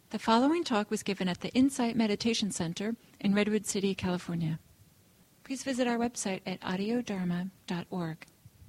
The following talk was given at the Insight Meditation Center in Redwood City, California. Please visit our website at audiodharma.org.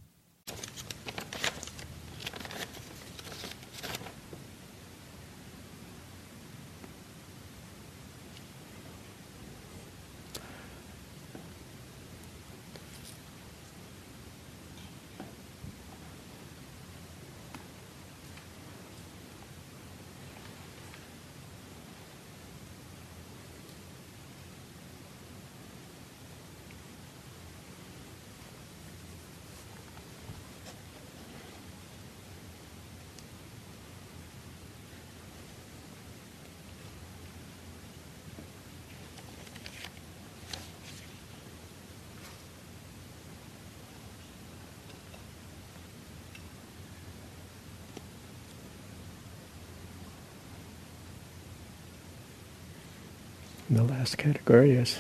The last category is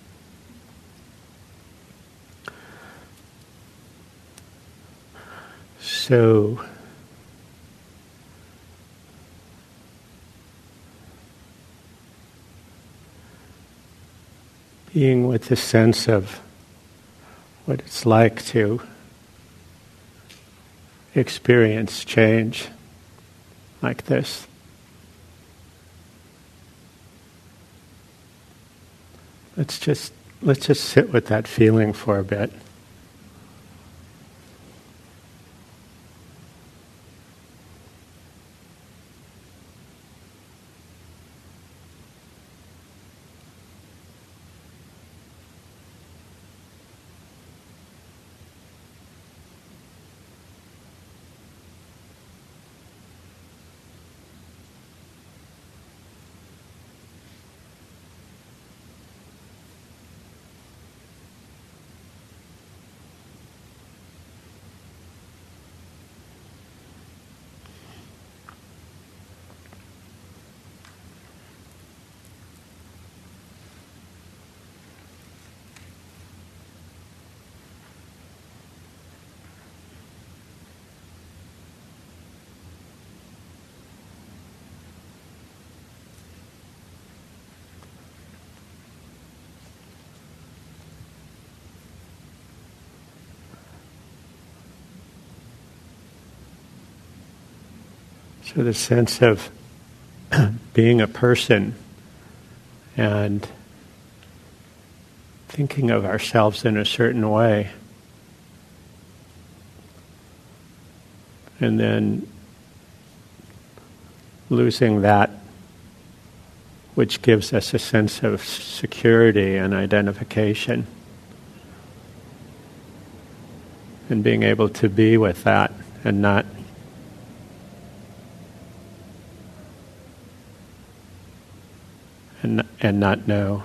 so being with the sense of what it's like to experience change like this. Let's just sit with that feeling for a bit. So the sense of being a person and thinking of ourselves in a certain way, and then losing that which gives us a sense of security and identification, and being able to be with that and not not know.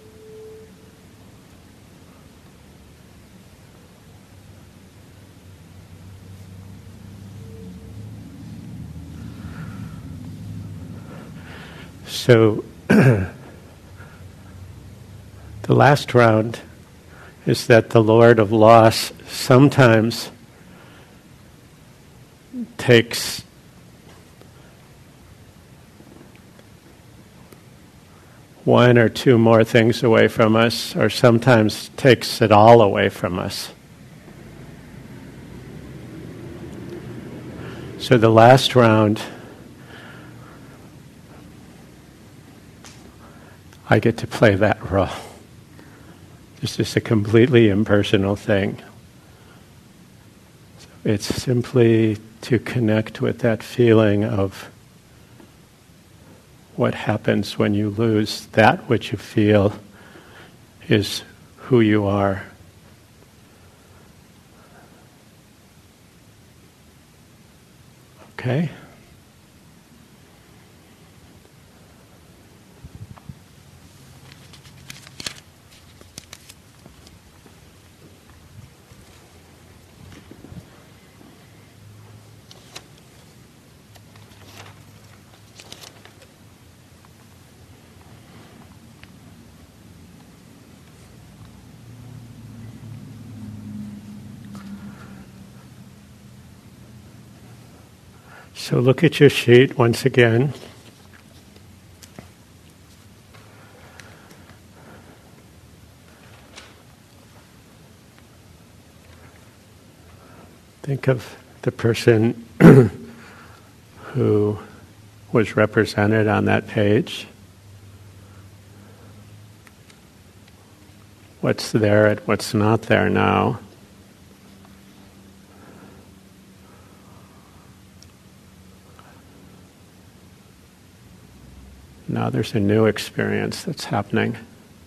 So the last round is that the Lord of Loss sometimes takes one or two more things away from us, or sometimes takes it all away from us. So the last round, I get to play that role. This is a completely impersonal thing. So it's simply to connect with that feeling of what happens when you lose that which you feel is who you are. Okay? So look at your sheet once again. Think of the person who was represented on that page. What's there and what's not there now. Now there's a new experience that's happening.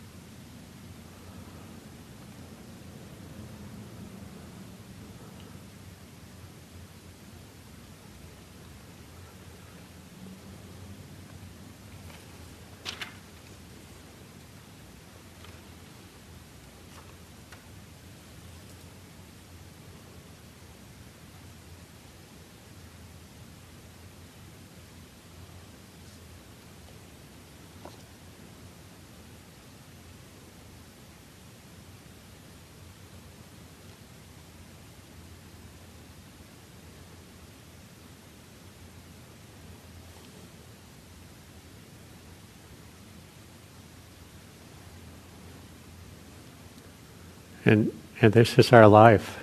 And this is our life.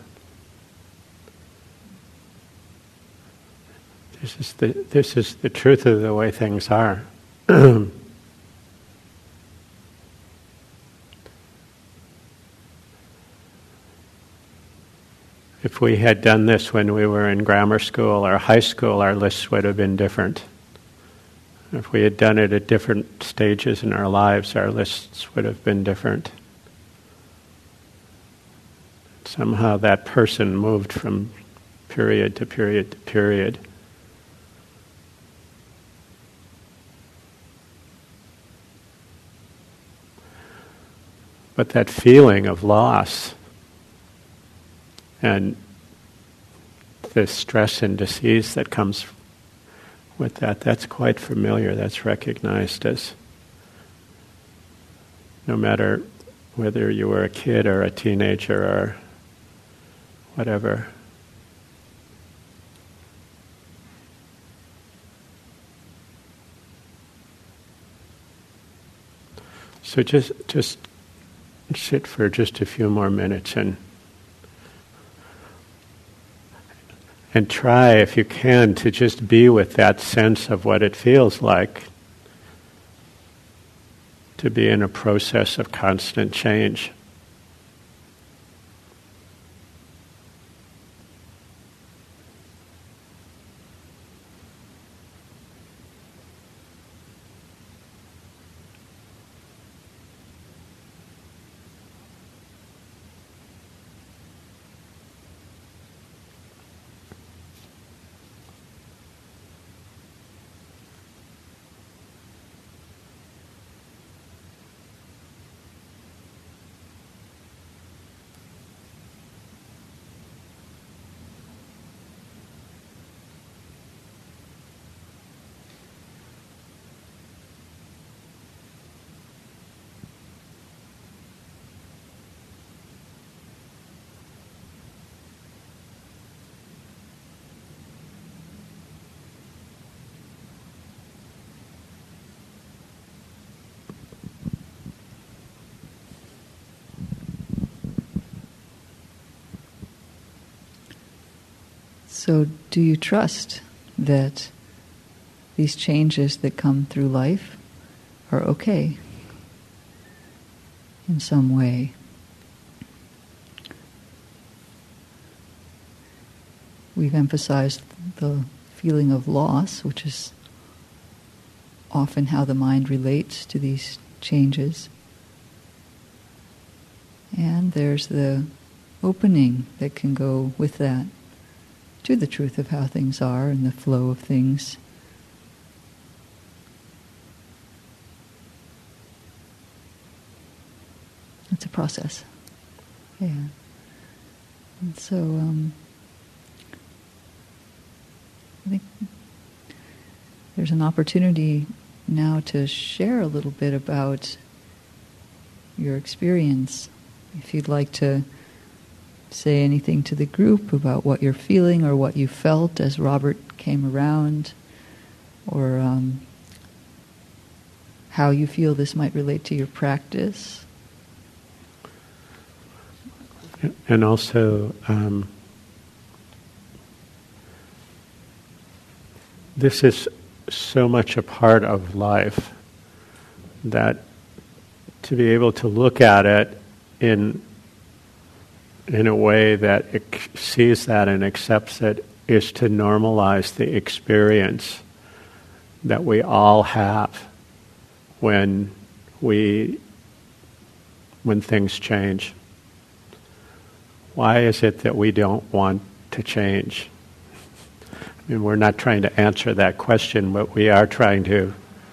This is the truth of the way things are. If we had done this when we were in grammar school or high school, our lists would have been different. If we had done it at different stages in our lives, our lists would have been different. Somehow that person moved from period to period to period. But that feeling of loss and the stress and disease that comes with that, that's quite familiar. That's recognized as, no matter whether you were a kid or a teenager or whatever. So just sit for just a few more minutes and try, if you can, to just be with that sense of what it feels like to be in a process of constant change. So do you trust that these changes that come through life are okay in some way? We've emphasized the feeling of loss, which is often how the mind relates to these changes. And there's the opening that can go with that to the truth of how things are and the flow of things. It's a process. Yeah. And so I think there's an opportunity now to share a little bit about your experience. If you'd like to say anything to the group about what you're feeling or what you felt as Robert came around, or how you feel this might relate to your practice. And also, this is so much a part of life that to be able to look at it in a way that sees that and accepts it is to normalize the experience that we all have when things change. Why is it that we don't want to change? I mean, we're not trying to answer that question, but we are trying to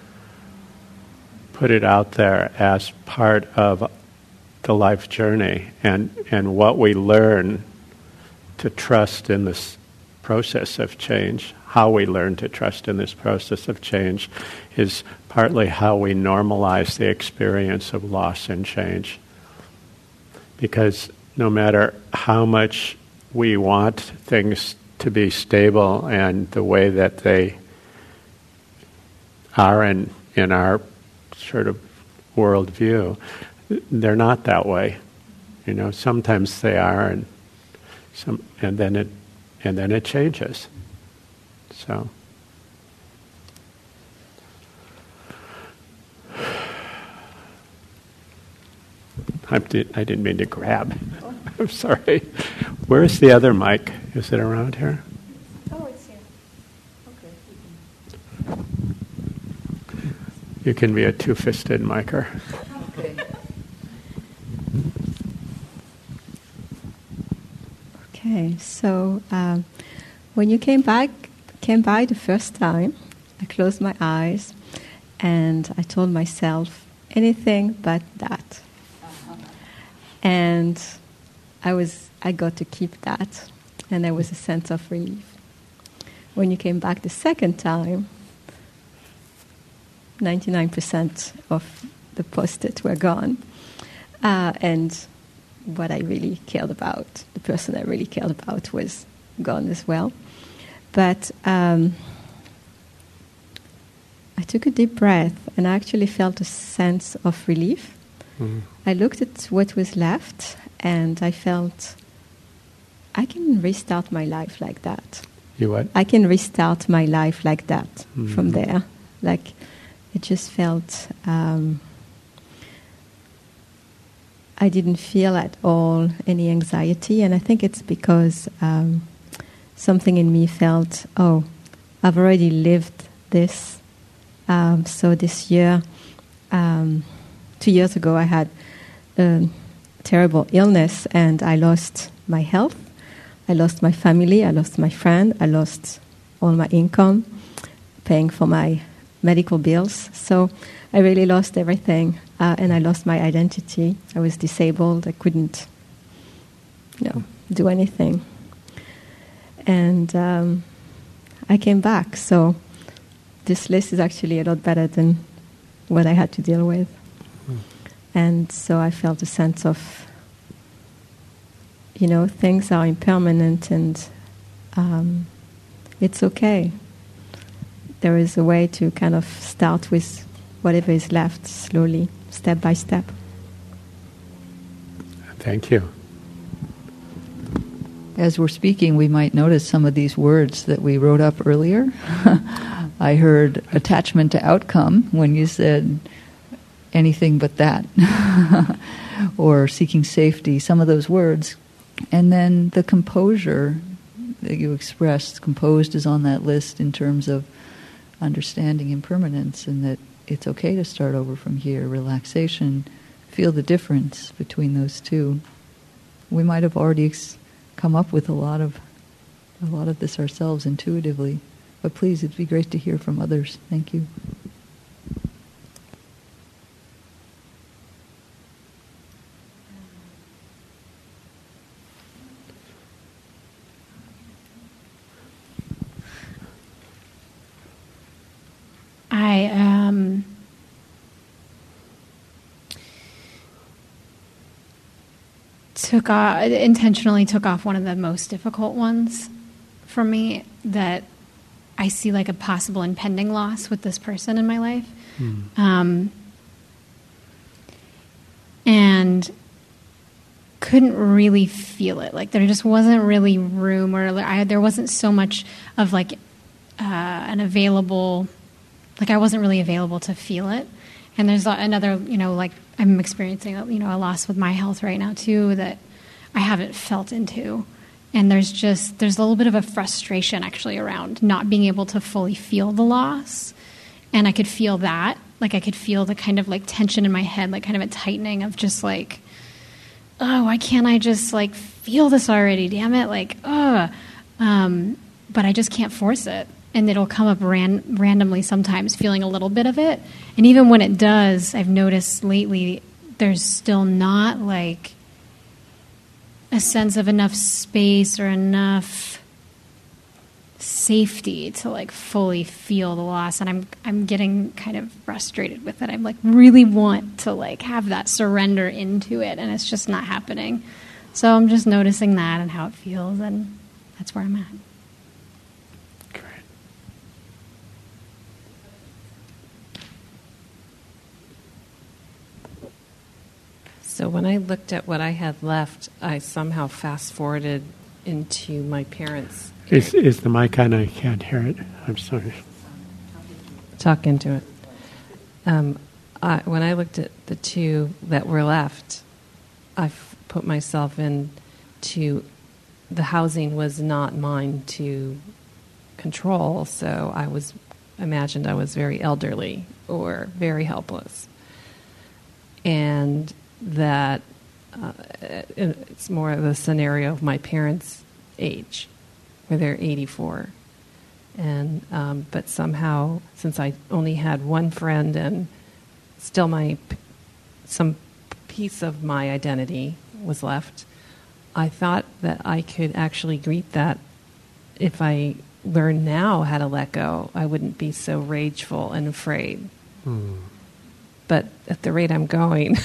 put it out there as part of the life journey and what we learn to trust in this process of change. How we learn to trust in this process of change is partly how we normalize the experience of loss and change. Because no matter how much we want things to be stable and the way that they are in our sort of worldview, they're not that way. You know, sometimes they are, and then it changes. So I didn't mean to grab. I'm sorry. Where's the other mic? Is it around here? Oh, it's here. Okay. You can be a two-fisted micer. Okay. Okay, so when you came by the first time, I closed my eyes and I told myself anything but that. And I got to keep that, and there was a sense of relief. When you came back the second time, 99% of the post-it were gone, and what I really cared about, the person I really cared about, was gone as well. But I took a deep breath, and I actually felt a sense of relief. Mm-hmm. I looked at what was left, and I felt I can restart my life like that. You what? I can restart my life like that mm-hmm. from there. Like, it just felt I didn't feel at all any anxiety, and I think it's because something in me felt, oh, I've already lived this. So this year, 2 years ago, I had a terrible illness, and I lost my health, I lost my family, I lost my friend, I lost all my income, paying for my medical bills. So I really lost everything, and I lost my identity. I was disabled. I couldn't, do anything. And I came back. So this list is actually a lot better than what I had to deal with. Mm. And so I felt a sense of, things are impermanent, and it's okay. There is a way to kind of start with whatever is left, slowly, step by step. Thank you. As we're speaking, we might notice some of these words that we wrote up earlier. I heard attachment to outcome when you said anything but that, or seeking safety, some of those words. And then the composure that you expressed, composed is on that list in terms of understanding impermanence, and that it's okay to start over from here, relaxation, feel the difference between those two. We might have already come up with a lot of this ourselves intuitively, but please, it'd be great to hear from others. Thank you. I intentionally took off one of the most difficult ones for me, that I see like a possible impending loss with this person in my life. And couldn't really feel it. Like there just wasn't really room, or there wasn't so much of like an available, like I wasn't really available to feel it. And there's another, like I'm experiencing, a loss with my health right now too that I haven't felt into. And there's a little bit of a frustration actually around not being able to fully feel the loss. And I could feel that, like I could feel the kind of like tension in my head, like kind of a tightening of just like, oh, why can't I just like feel this already? Damn it. Like, but I just can't force it. And it'll come up randomly sometimes, feeling a little bit of it. And even when it does, I've noticed lately, there's still not like a sense of enough space or enough safety to like fully feel the loss. And I'm getting kind of frustrated with it. I like really want to like have that surrender into it, and it's just not happening. So I'm just noticing that and how it feels, and that's where I'm at. So when I looked at what I had left, I somehow fast-forwarded into my parents. Is the mic on? I can't hear it. I'm sorry. Talk into it. When I looked at the two that were left, I put myself into the housing was not mine to control, so I imagined I was very elderly or very helpless. And that it's more of a scenario of my parents' age, where they're 84. And but somehow, since I only had one friend and still some piece of my identity was left, I thought that I could actually greet that. If I learned now how to let go, I wouldn't be so rageful and afraid. But at the rate I'm going,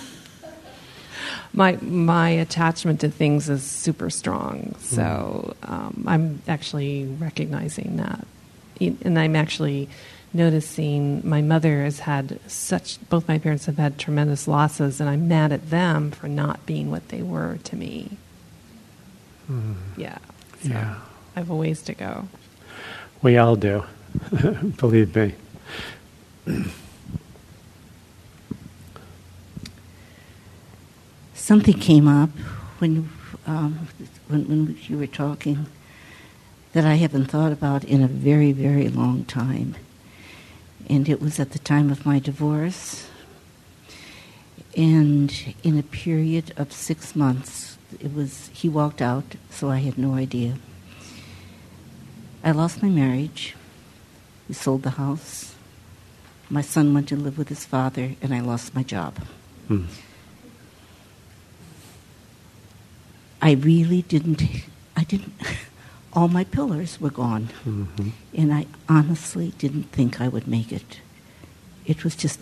my attachment to things is super strong. So I'm actually recognizing that. And I'm actually noticing my mother has had both my parents have had tremendous losses, and I'm mad at them for not being what they were to me. Yeah. So Yeah. I have a ways to go. We all do, believe me. Something came up when you were talking that I haven't thought about in a very, very long time. And it was at the time of my divorce. And in a period of 6 months, he walked out, so I had no idea. I lost my marriage. We sold the house. My son went to live with his father, and I lost my job. I didn't, all my pillars were gone. And I honestly didn't think I would make it. It was just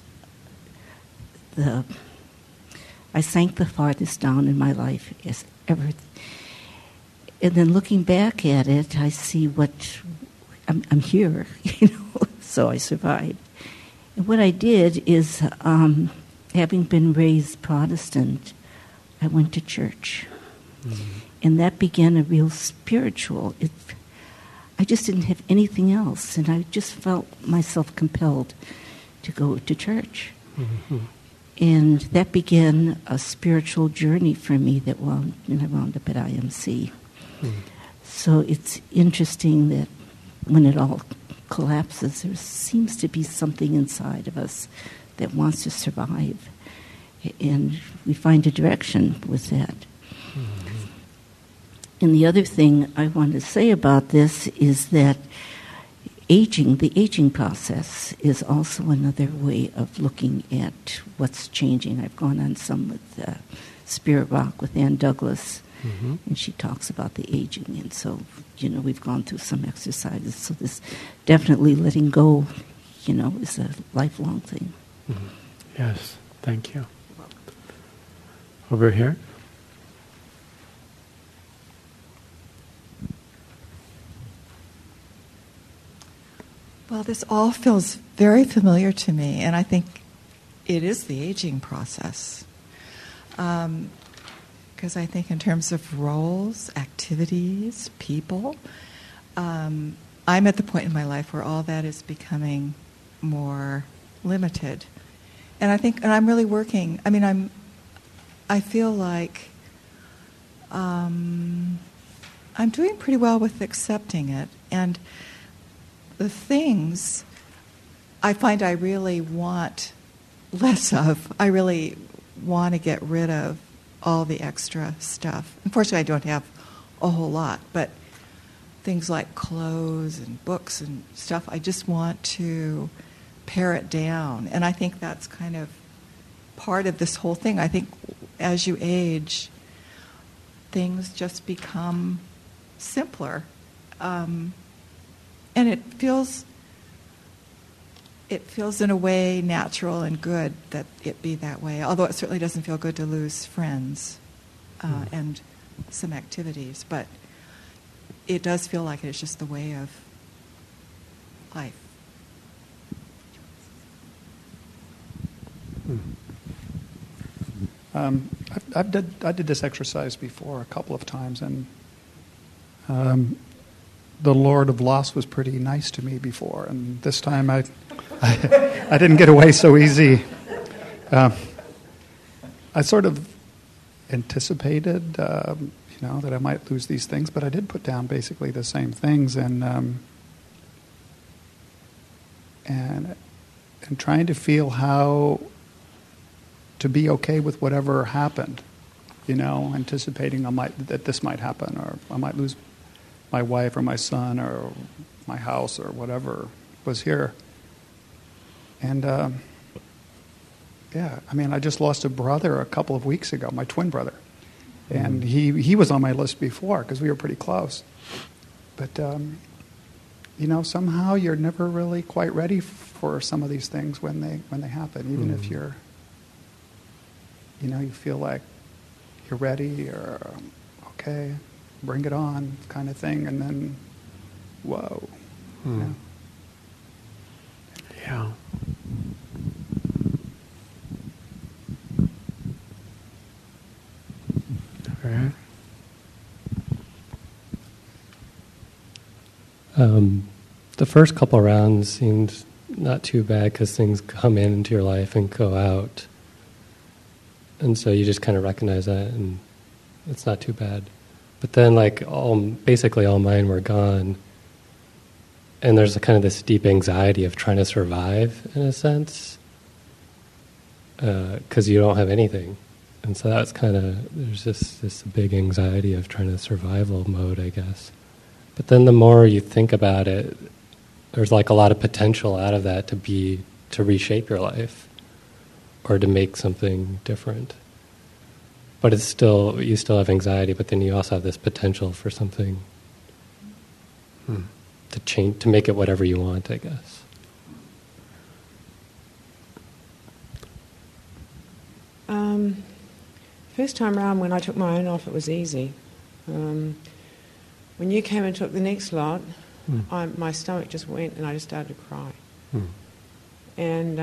I sank the farthest down in my life as ever. And then looking back at it, I see I'm here, so I survived. And what I did is, having been raised Protestant, I went to church. And that began a real spiritual. I just didn't have anything else, and I just felt myself compelled to go to church. And that began a spiritual journey for me I wound up at IMC. So it's interesting that when it all collapses, there seems to be something inside of us that wants to survive. And we find a direction with that. And the other thing I want to say about this is that the aging process is also another way of looking at what's changing. I've gone on some with Spirit Rock with Ann Douglas, and she talks about the aging. And so, we've gone through some exercises. So this definitely letting go, is a lifelong thing. Yes, thank you. Over here. Well, this all feels very familiar to me, and I think it is the aging process. Because I think in terms of roles, activities, people, I'm at the point in my life where all that is becoming more limited. And I'm really working. I mean, I feel like I'm doing pretty well with accepting it. And the things I find I really want less of, I really want to get rid of all the extra stuff. Unfortunately, I don't have a whole lot, but things like clothes and books and stuff, I just want to pare it down. And I think that's kind of part of this whole thing. I think as you age, things just become simpler. And it feels in a way natural and good that it be that way, although it certainly doesn't feel good to lose friends and some activities. But it does feel like it's just the way of life. I did this exercise before a couple of times, and the Lord of Loss was pretty nice to me before, and this time I didn't get away so easy. I sort of anticipated, that I might lose these things, but I did put down basically the same things, and trying to feel how to be okay with whatever happened, anticipating that this might happen, or I might lose my wife or my son or my house or whatever was here. And I just lost a brother a couple of weeks ago, my twin brother. And he was on my list before because we were pretty close. But, somehow you're never really quite ready for some of these things when they happen, even if you're, you feel like you're ready or, okay, bring it on kind of thing. And then, whoa. Yeah. All right. The first couple rounds seemed not too bad because things come into your life and go out. And so you just kind of recognize that and it's not too bad. But then basically all mine were gone. And there's a kind of this deep anxiety of trying to survive in a sense. Because you don't have anything. And so that's there's just this big anxiety of trying to survival mode, I guess. But then the more you think about it, there's a lot of potential out of that to reshape your life or to make something different. But you still have anxiety, but then you also have this potential for something to change, to make it whatever you want, I guess. First time around when I took my own off, it was easy. When you came and took the next lot, my stomach just went and I just started to cry. And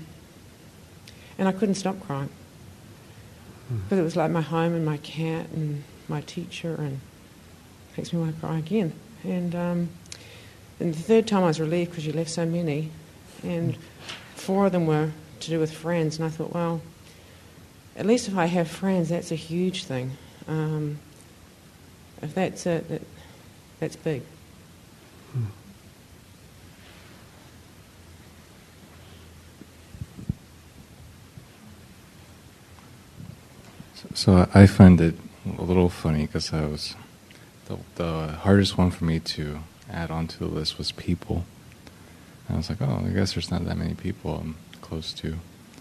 I couldn't stop crying. But it was like my home and my cat and my teacher, and it makes me want to cry again. And the third time I was relieved because you left so many, and 4 of them were to do with friends, and I thought, well, at least if I have friends, that's a huge thing. If that's it, that's big. So I find it a little funny because the hardest one for me to add onto the list was people. And I was like, I guess there's not that many people I'm close to.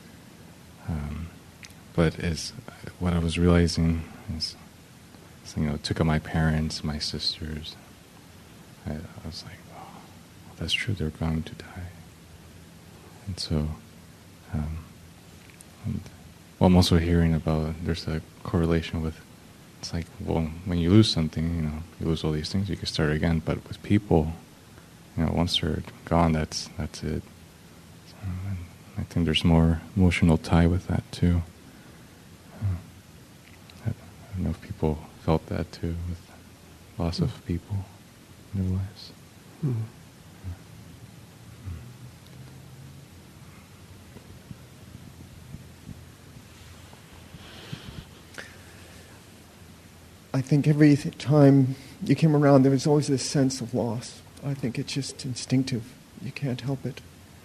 But what I was realizing is, it took up my parents, my sisters. I was like, that's true, they're going to die. And so, I'm also hearing about there's a correlation with, it's like, well, when you lose something, you lose all these things, you can start again. But with people, once they're gone, that's it. So, I think there's more emotional tie with that too. I don't know if people felt that too with loss of people in their lives. I think every time you came around, there was always this sense of loss. I think it's just instinctive. You can't help it.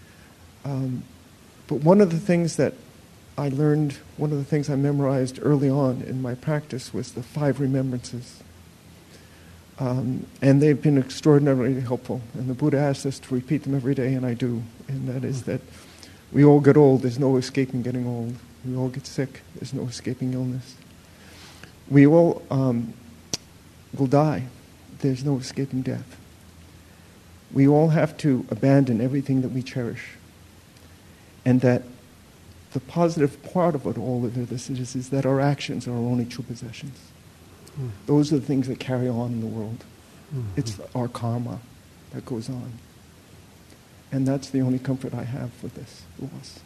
But one of the things that I learned, one of the things I memorized early on in my practice was the 5 remembrances. And they've been extraordinarily helpful. And the Buddha asked us to repeat them every day, and I do. And that is that we all get old. There's no escaping getting old. We all get sick. There's no escaping illness. We all will die. There's no escaping death. We all have to abandon everything that we cherish. And that the positive part of it all of this is that our actions are our only true possessions. Those are the things that carry on in the world. It's our karma that goes on. And that's the only comfort I have for this loss.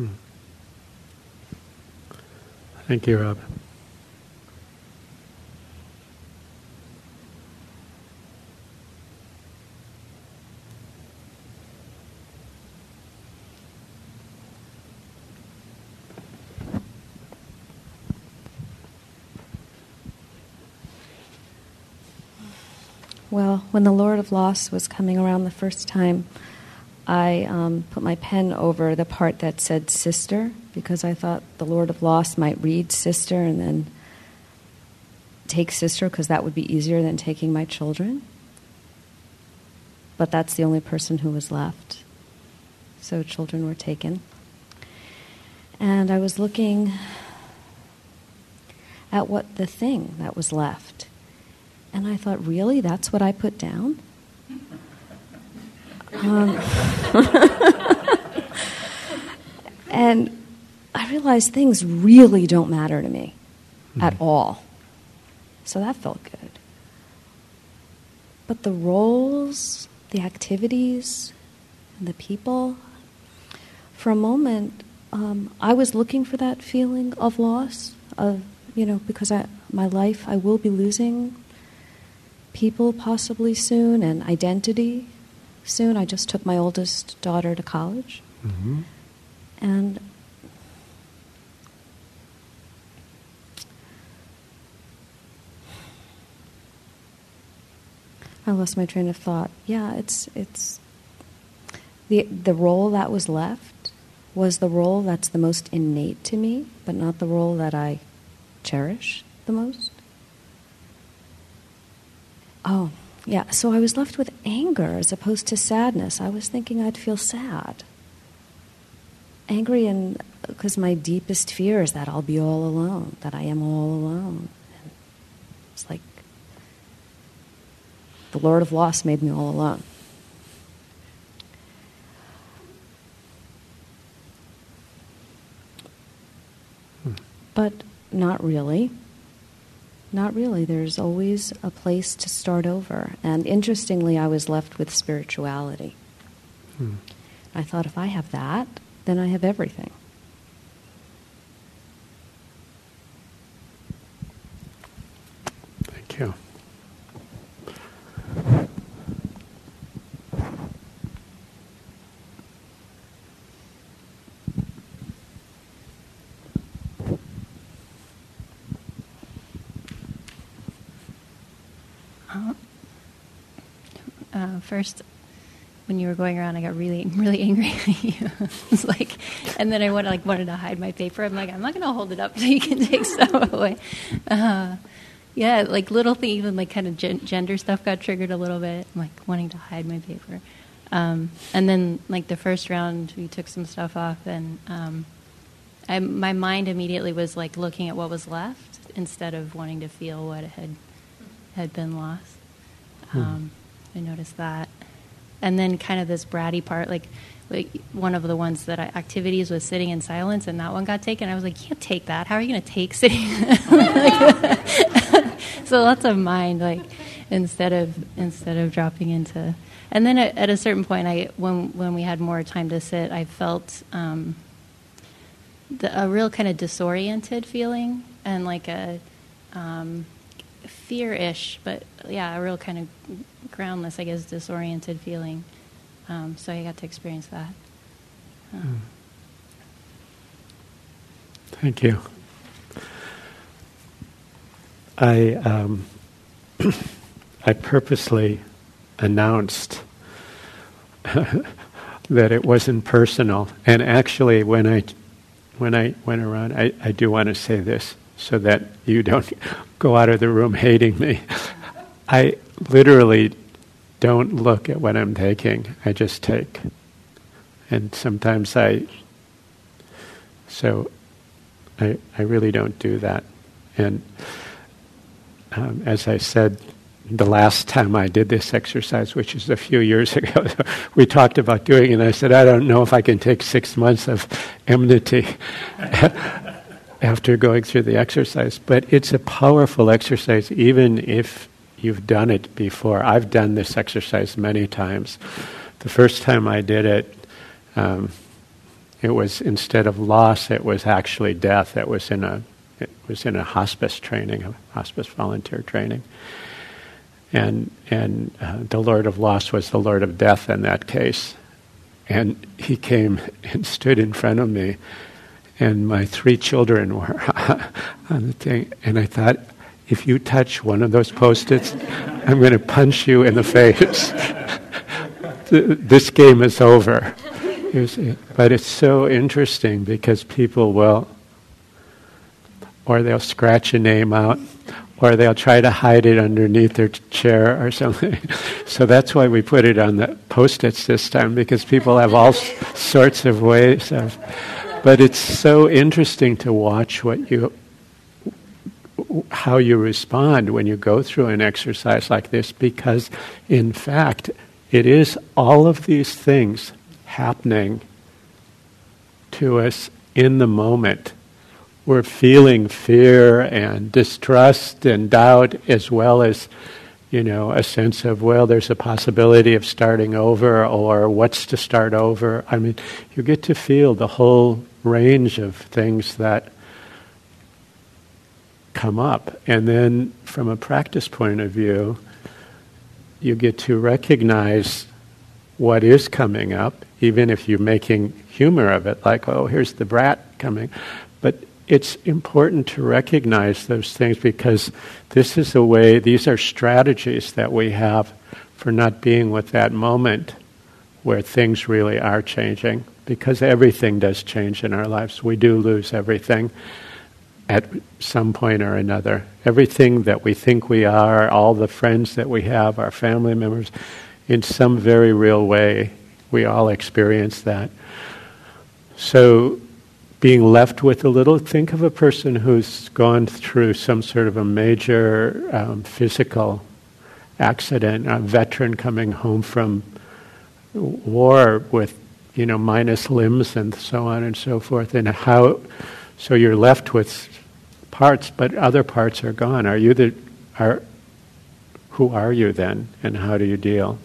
Thank you, Rob. Well, when the Lord of Loss was coming around the first time, I put my pen over the part that said sister, because I thought the Lord of Loss might read sister and then take sister, because that would be easier than taking my children. But that's the only person who was left. So children were taken. And I was looking at what the thing that was left. And I thought, really? That's what I put down? And I realized things really don't matter to me at all. So that felt good. But the roles, the activities, and the people, for a moment, I was looking for that feeling of loss, of, because my life, I will be losing people possibly soon, and identity soon. I just took my oldest daughter to college. And I lost my train of thought. Yeah, it's the role that was left was the role that's the most innate to me, but not the role that I cherish the most. Oh, yeah, so I was left with anger as opposed to sadness. I was thinking I'd feel sad. Angry, and because my deepest fear is that I'll be all alone, that I am all alone. And it's like the Lord of Loss made me all alone. But not really. Not really. There's always a place to start over. And interestingly, I was left with spirituality. I thought, if I have that, then I have everything. Thank you. First, when you were going around, I got really, really angry at you. It's like, and then I wanted to hide my paper. I'm like, I'm not going to hold it up so you can take stuff away. Yeah, like little things, even like kind of gender stuff got triggered a little bit. I'm like wanting to hide my paper. And then like the first round, we took some stuff off, and my mind immediately was like looking at what was left instead of wanting to feel what had been lost. I noticed that. And then kind of this bratty part, like one of the ones that activities was sitting in silence, and that one got taken. I was like, you can't take that. How are you going to take sitting? So lots of mind, like instead of dropping into. And then at a certain point, when we had more time to sit, I felt a real kind of disoriented feeling, and like fear-ish, but yeah, a real kind of groundless, I guess, disoriented feeling. So I got to experience that. Thank you. I purposely announced that it wasn't personal, and actually, when I went around, I do want to say this so that you don't go out of the room hating me. I literally don't look at what I'm taking. I just take, and sometimes I really don't do that. And as I said, the last time I did this exercise, which is a few years ago, we talked about doing it, and I said, I don't know if I can take 6 months of enmity after going through the exercise. But it's a powerful exercise, even if you've done it before. I've done this exercise many times. The first time I did it, it was, instead of loss, it was actually death. It was in a hospice training, a hospice volunteer training. And the Lord of Loss was the Lord of Death in that case. And he came and stood in front of me, and my 3 children were on the thing. And I thought, if you touch one of those Post-its, I'm going to punch you in the face. This game is over. But it's so interesting because people will, or they'll scratch a name out, or they'll try to hide it underneath their chair or something. So that's why we put it on the Post-its this time, because people have all sorts of ways of. But it's so interesting to watch how you respond when you go through an exercise like this, because in fact, it is all of these things happening to us in the moment. We're feeling fear and distrust and doubt, as well as, a sense of, well, there's a possibility of starting over, or what's to start over. I mean, you get to feel the whole range of things that come up. And then from a practice point of view, you get to recognize what is coming up, even if you're making humor of it, like, oh, here's the brat coming. But it's important to recognize those things, because this is a way, these are strategies that we have for not being with that moment where things really are changing, because everything does change in our lives. We do lose everything at some point or another. Everything that we think we are, all the friends that we have, our family members, in some very real way, we all experience that. So being left with a little, think of a person who's gone through some sort of a major physical accident, a veteran coming home from war with, minus limbs and so on and so forth, and so you're left with parts, but other parts are gone. Who are you then, and how do you deal?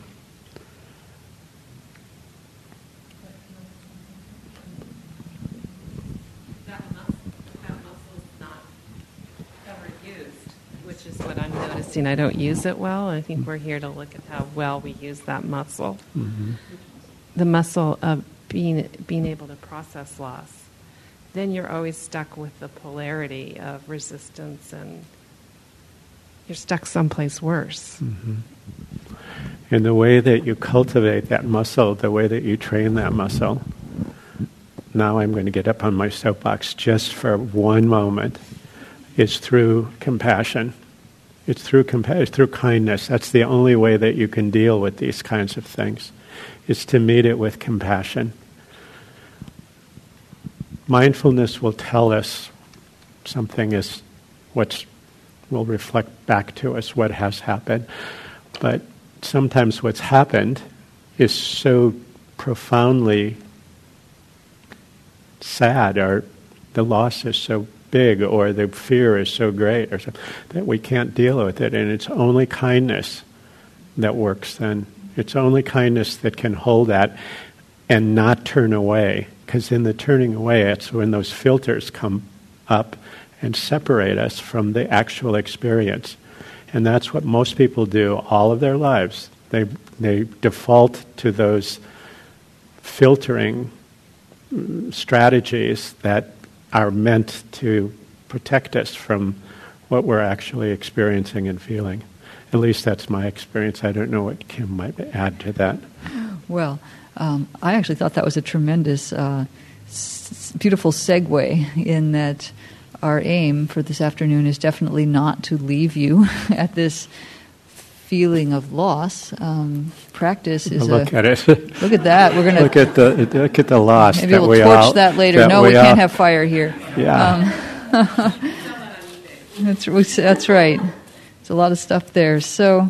I don't use it well. I think we're here to look at how well we use that muscle. Mm-hmm. The muscle of being able to process loss. Then you're always stuck with the polarity of resistance, and you're stuck someplace worse. Mm-hmm. And the way that you cultivate that muscle, the way that you train that muscle, now I'm going to get up on my soapbox just for one moment, is through compassion. It's through kindness. That's the only way that you can deal with these kinds of things, is to meet it with compassion. Mindfulness will tell us something is will reflect back to us what has happened. But sometimes what's happened is so profoundly sad, or the loss is so big, or the fear is so great, or something, that we can't deal with it. And it's only kindness that works then. It's only kindness that can hold that and not turn away. Because in the turning away, it's when those filters come up and separate us from the actual experience. And that's what most people do all of their lives. They default to those filtering strategies that are meant to protect us from what we're actually experiencing and feeling. At least that's my experience. I don't know what Kim might add to that. Well, I actually thought that was a tremendous, beautiful segue, in that our aim for this afternoon is definitely not to leave you at this feeling of loss. Practice is look at it. Look at that. We're gonna look at the loss. Maybe we'll torch that later. No, we can't have fire here. Yeah. That's right. There's a lot of stuff there. So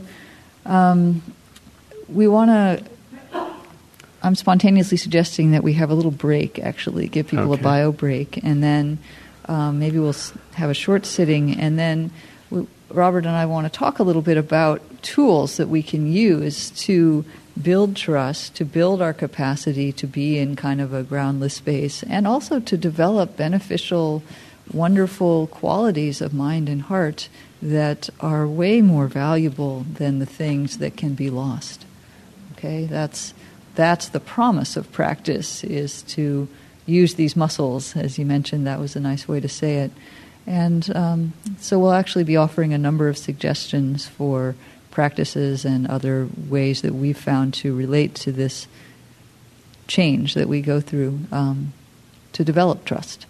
we want to. I'm spontaneously suggesting that we have a little break. Actually, give people a bio break, and then maybe we'll have a short sitting, and then Robert and I want to talk a little bit about tools that we can use to build trust, to build our capacity to be in kind of a groundless space, and also to develop beneficial, wonderful qualities of mind and heart that are way more valuable than the things that can be lost. Okay, that's the promise of practice, is to use these muscles, as you mentioned. That was a nice way to say it. And so we'll actually be offering a number of suggestions for practices and other ways that we've found to relate to this change that we go through to develop trust.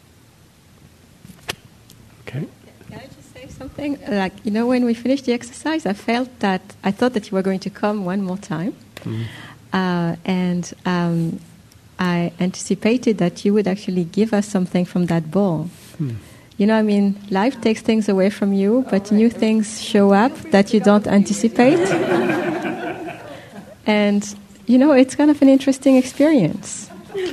Okay. Can I just say something? Like, when we finished the exercise, I thought that you were going to come one more time. And I anticipated that you would actually give us something from that bowl. Life takes things away from you, but new things show up that you don't anticipate. And, it's kind of an interesting experience.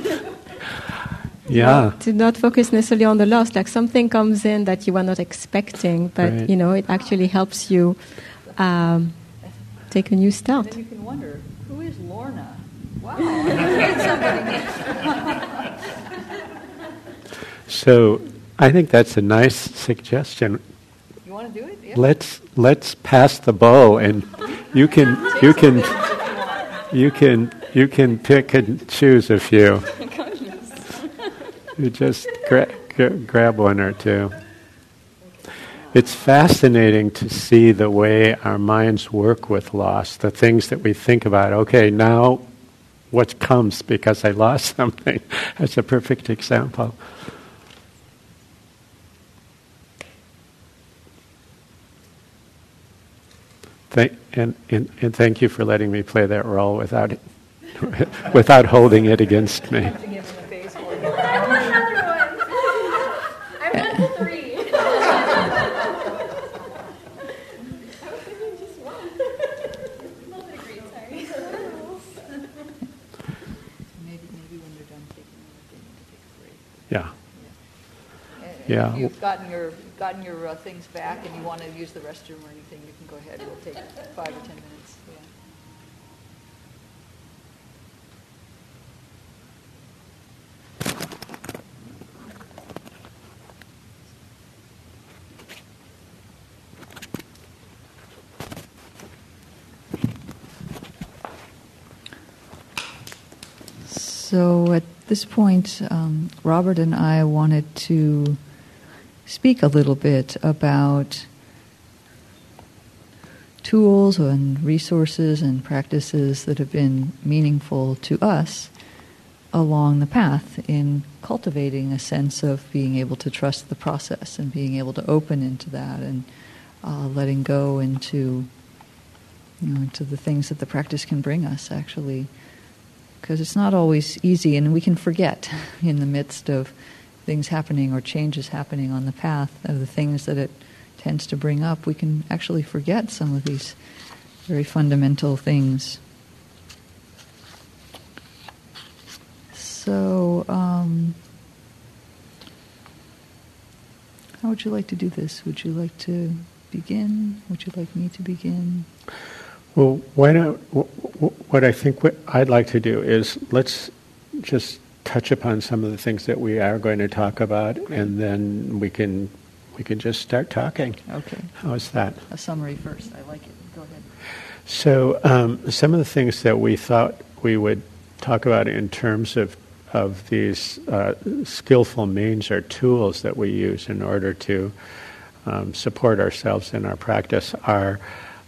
Yeah. To not focus necessarily on the loss, like something comes in that you were not expecting, but, right. It actually helps you take a new start. Then you can wonder, who is Lorna? Wow, I somebody. So I think that's a nice suggestion. You want to do it? Yeah. Let's pass the bow, and you can pick and choose a few. You just grab one or two. It's fascinating to see the way our minds work with loss, the things that we think about. Okay, now what comes because I lost something? That's a perfect example. And thank you for letting me play that role without holding it against me. Yeah. If you've gotten your things back and you want to use the restroom or anything, you can go ahead. We'll take 5 or 10 minutes. Yeah. So at this point, Robert and I wanted to speak a little bit about tools and resources and practices that have been meaningful to us along the path in cultivating a sense of being able to trust the process and being able to open into that and letting go into the things that the practice can bring us, actually. Because it's not always easy, and we can forget in the midst of things happening or changes happening on the path of the things that it tends to bring up. We can actually forget some of these very fundamental things. So, how would you like to do this? Would you like to begin? Would you like me to begin? Well, what I'd like to do is let's just touch upon some of the things that we are going to talk about, and then we can we can just start talking. Okay. How is that? A summary first. I like it. Go ahead. So some of the things that we thought we would talk about in terms of these skillful means or tools that we use in order to support ourselves in our practice are,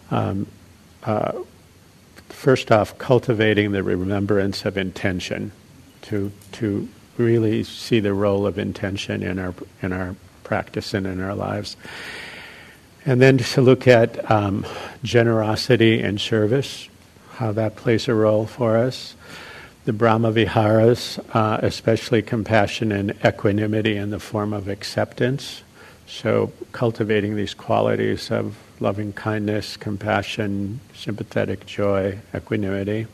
first off, cultivating the remembrance of intention, to really see the role of intention in our practice and in our lives. And then to look at generosity and service, how that plays a role for us. The Brahma Viharas, especially compassion and equanimity in the form of acceptance. So cultivating these qualities of loving kindness, compassion, sympathetic joy, equanimity.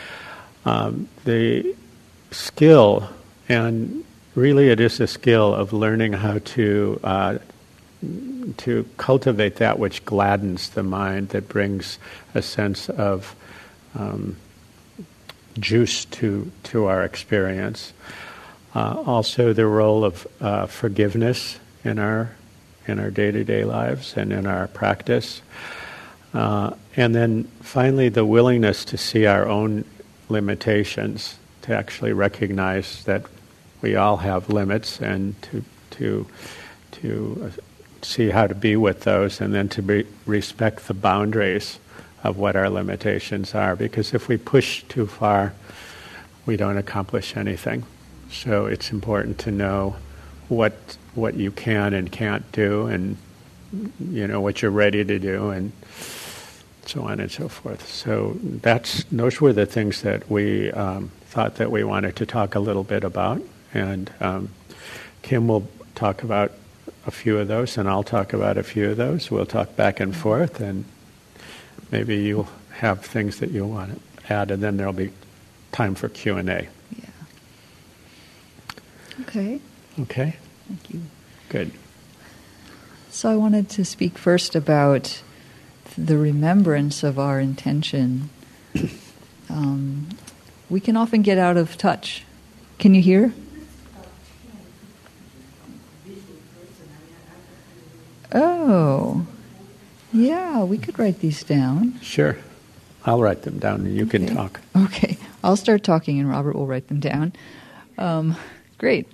The skill, and really it is a skill of learning how to cultivate that which gladdens the mind, that brings a sense of juice to our experience. Also, the role of forgiveness in our day-to-day lives and in our practice. And then finally, the willingness to see our own limitations, to actually recognize that we all have limits, and to see how to be with those, and then to respect the boundaries of what our limitations are. Because if we push too far, we don't accomplish anything. So it's important to know what you can and can't do, and what you're ready to do, and so on and so forth. So those were the things that we thought that we wanted to talk a little bit about, and Kim will talk about a few of those, and I'll talk about a few of those. We'll talk back and forth, and maybe you'll have things that you'll want to add, and then there'll be time for Q&A. Yeah. Okay. Okay? Thank you. Good. So I wanted to speak first about the remembrance of our intention. We can often get out of touch. Can you hear? Oh, yeah, we could write these down. Sure. I'll write them down and you can talk. Okay. I'll start talking and Robert will write them down. Great.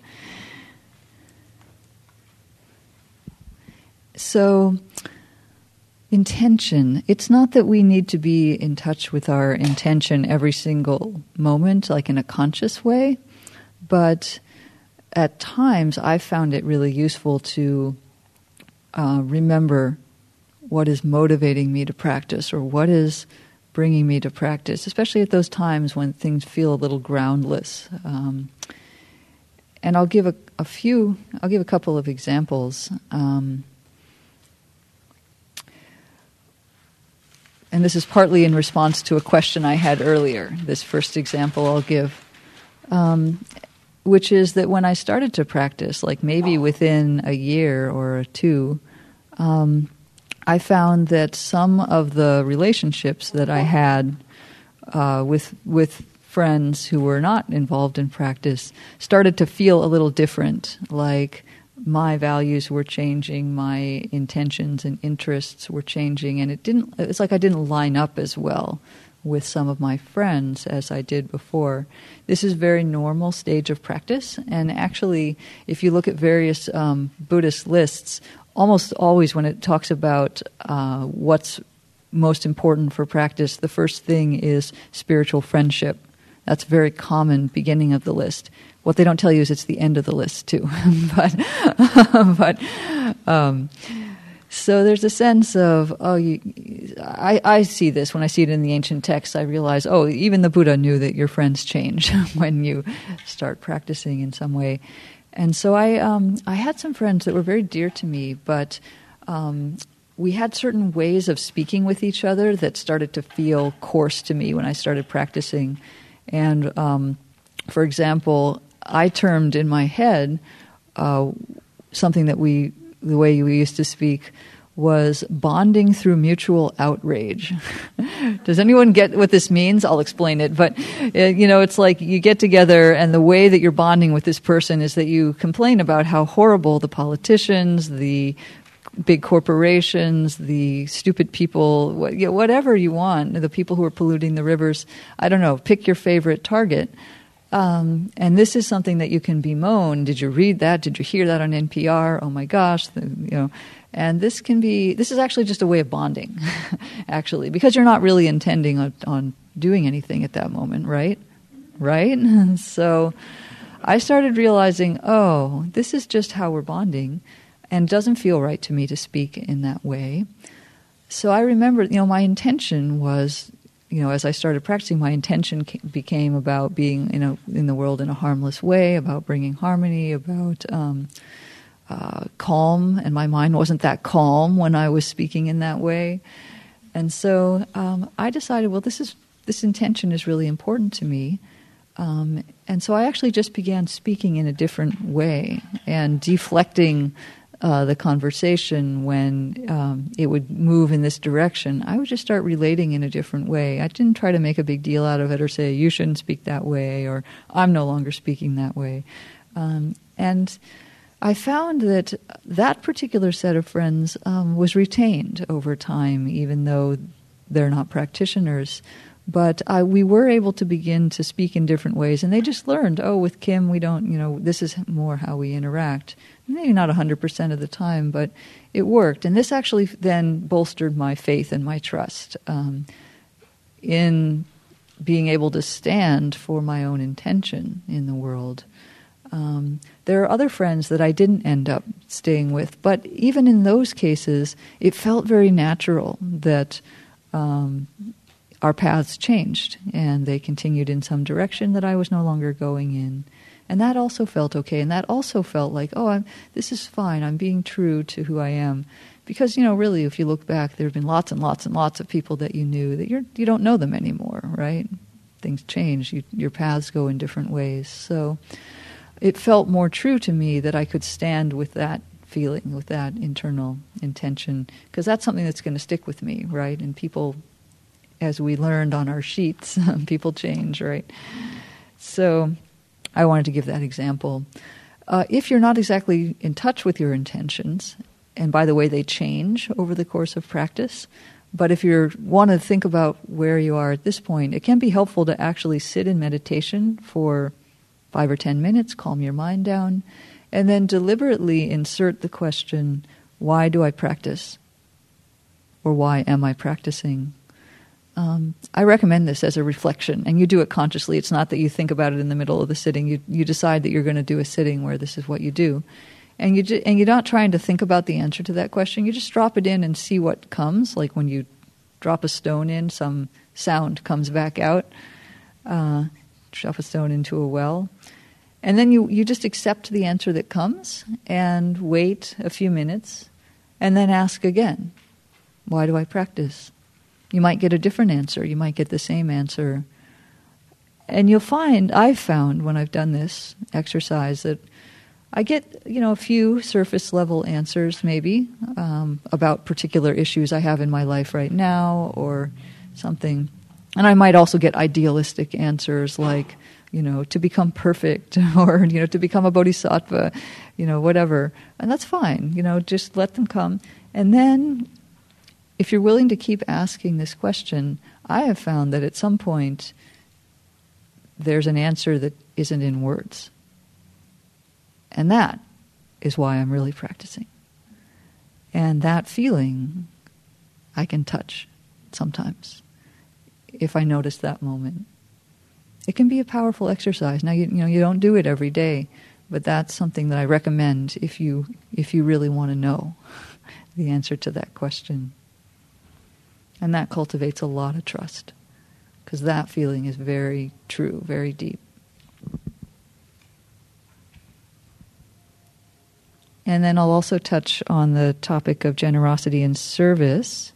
So, intention. It's not that we need to be in touch with our intention every single moment, like in a conscious way, but at times I've found it really useful to remember what is motivating me to practice, or what is bringing me to practice, especially at those times when things feel a little groundless. And I'll give a couple of examples. And this is partly in response to a question I had earlier. This first example I'll give, which is that when I started to practice, like maybe within a year or two, I found that some of the relationships that I had with friends who were not involved in practice started to feel a little different, like my values were changing, my intentions and interests were changing, and it's like I didn't line up as well with some of my friends as I did before. This is a very normal stage of practice, and actually, if you look at various Buddhist lists, almost always when it talks about what's most important for practice, the first thing is spiritual friendship. That's a very common beginning of the list. What they don't tell you is it's the end of the list too. So there's a sense of, I see this when I see it in the ancient texts. I realize, even the Buddha knew that your friends change when you start practicing in some way. And so I had some friends that were very dear to me, but we had certain ways of speaking with each other that started to feel coarse to me when I started practicing. And for example, I termed in my head something that the way we used to speak was bonding through mutual outrage. Does anyone get what this means? I'll explain it. But, it's like you get together and the way that you're bonding with this person is that you complain about how horrible the politicians, the big corporations, the stupid people, whatever you want, the people who are polluting the rivers. I don't know, pick your favorite target. And this is something that you can bemoan. Did you read that? Did you hear that on NPR? Oh my gosh, And this is actually just a way of bonding, actually, because you're not really intending on doing anything at that moment, right? Right? So I started realizing, this is just how we're bonding, and it doesn't feel right to me to speak in that way. So I remember, my intention was, as I started practicing, my intention became about being, in the world in a harmless way, about bringing harmony, about calm, and my mind wasn't that calm when I was speaking in that way. And so I decided, this intention is really important to me. And so I actually just began speaking in a different way and deflecting the conversation when it would move in this direction. I would just start relating in a different way. I didn't try to make a big deal out of it or say, you shouldn't speak that way, or I'm no longer speaking that way. And I found that particular set of friends was retained over time, even though they're not practitioners. But we were able to begin to speak in different ways, and they just learned, with Kim, we don't, this is more how we interact. Maybe not 100% of the time, but it worked. And this actually then bolstered my faith and my trust in being able to stand for my own intention in the world. There are other friends that I didn't end up staying with, but even in those cases, it felt very natural that our paths changed and they continued in some direction that I was no longer going in. And that also felt okay, and that also felt like, this is fine, I'm being true to who I am. Because, really, if you look back, there have been lots and lots and lots of people that you knew that you don't know them anymore, right? Things change, your paths go in different ways. So it felt more true to me that I could stand with that feeling, with that internal intention, because that's something that's going to stick with me, right? And people, as we learned on our sheets, people change, right? So I wanted to give that example. If you're not exactly in touch with your intentions, and by the way, they change over the course of practice, but if you want to think about where you are at this point, it can be helpful to actually sit in meditation for 5 or 10 minutes, calm your mind down, and then deliberately insert the question, why do I practice? Or why am I practicing? I recommend this as a reflection, and you do it consciously. It's not that you think about it in the middle of the sitting. You decide that you're going to do a sitting where this is what you do. And you're not trying to think about the answer to that question. You just drop it in and see what comes. Like when you drop a stone in, some sound comes back out. Drop a stone into a well. And then you just accept the answer that comes and wait a few minutes and then ask again, why do I practice? You might get a different answer. You might get the same answer. And I've found when I've done this exercise that I get, a few surface level answers maybe about particular issues I have in my life right now or something. And I might also get idealistic answers like, to become perfect or, to become a bodhisattva, whatever. And that's fine, just let them come. And then if you're willing to keep asking this question, I have found that at some point there's an answer that isn't in words. And that is why I'm really practicing. And that feeling I can touch sometimes if I notice that moment. It can be a powerful exercise. Now, you don't do it every day, but that's something that I recommend if you really want to know the answer to that question. And that cultivates a lot of trust, because that feeling is very true, very deep. And then I'll also touch on the topic of generosity and service.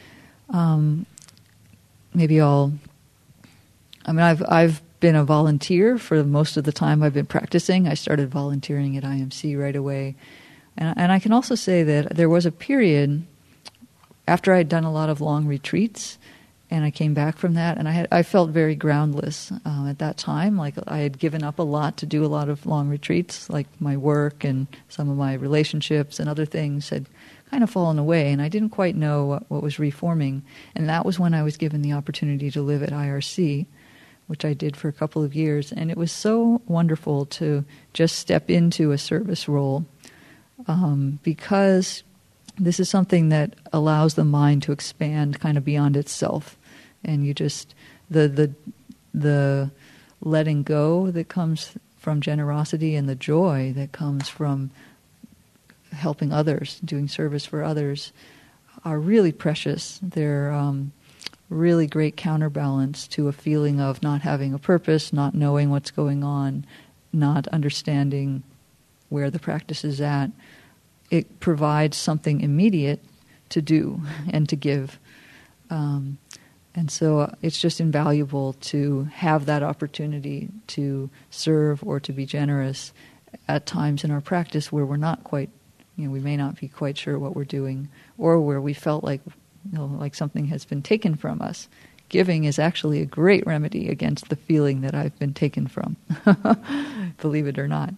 I've been a volunteer for most of the time I've been practicing. I started volunteering at IMC right away. And I can also say that there was a period after I'd done a lot of long retreats And I came back from that, and I felt very groundless at that time. Like I had given up a lot to do a lot of long retreats, like my work and some of my relationships and other things had kind of fallen away, and I didn't quite know what was reforming. And that was when I was given the opportunity to live at IRC, which I did for a couple of years. And it was so wonderful to just step into a service role because this is something that allows the mind to expand kind of beyond itself. And you just, the letting go that comes from generosity and the joy that comes from helping others, doing service for others, are really precious. They're really great counterbalance to a feeling of not having a purpose, not knowing what's going on, not understanding where the practice is at. It provides something immediate to do and to give. And so it's just invaluable to have that opportunity to serve or to be generous at times in our practice where we're not quite, we may not be quite sure what we're doing, or where we felt like, like something has been taken from us. Giving is actually a great remedy against the feeling that I've been taken from, believe it or not.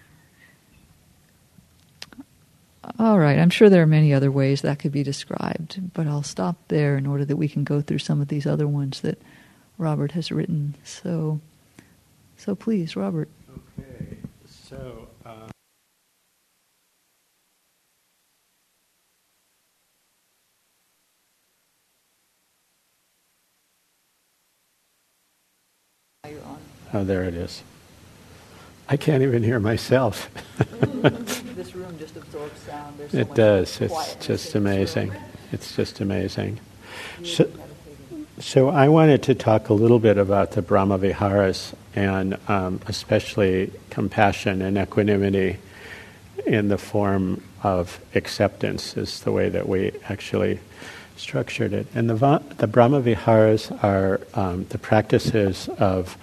All right, I'm sure there are many other ways that could be described, but I'll stop there in order that we can go through some of these other ones that Robert has written. So please, Robert. Okay, so... Oh, there it is. I can't even hear myself. This room just absorbs sound. There's It does. It's just amazing. It's just amazing. So I wanted to talk a little bit about the Brahmaviharas and especially compassion and equanimity in the form of acceptance is the way that we actually structured it. And the Brahmaviharas are the practices of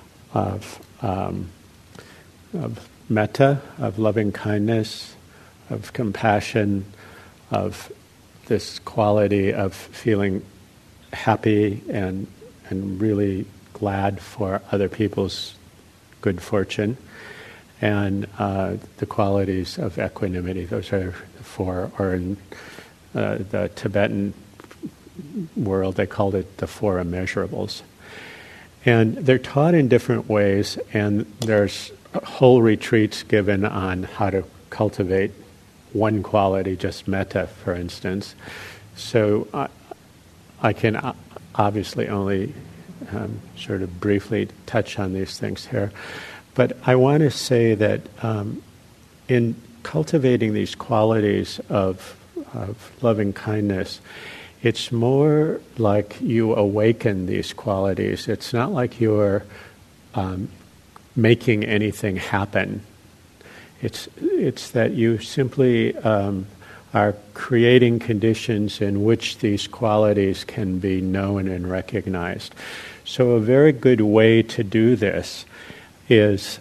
metta, of loving kindness, of compassion, of this quality of feeling happy and really glad for other people's good fortune, and the qualities of equanimity. Those are the four, or in the Tibetan world they called it the four immeasurables. And they're taught in different ways, and there's whole retreats given on how to cultivate one quality, just metta, for instance. So I can obviously only sort of briefly touch on these things here. But I want to say that in cultivating these qualities of loving kindness, it's more like you awaken these qualities. It's not like you're making anything happen. It's that you simply are creating conditions in which these qualities can be known and recognized. So a very good way to do this is,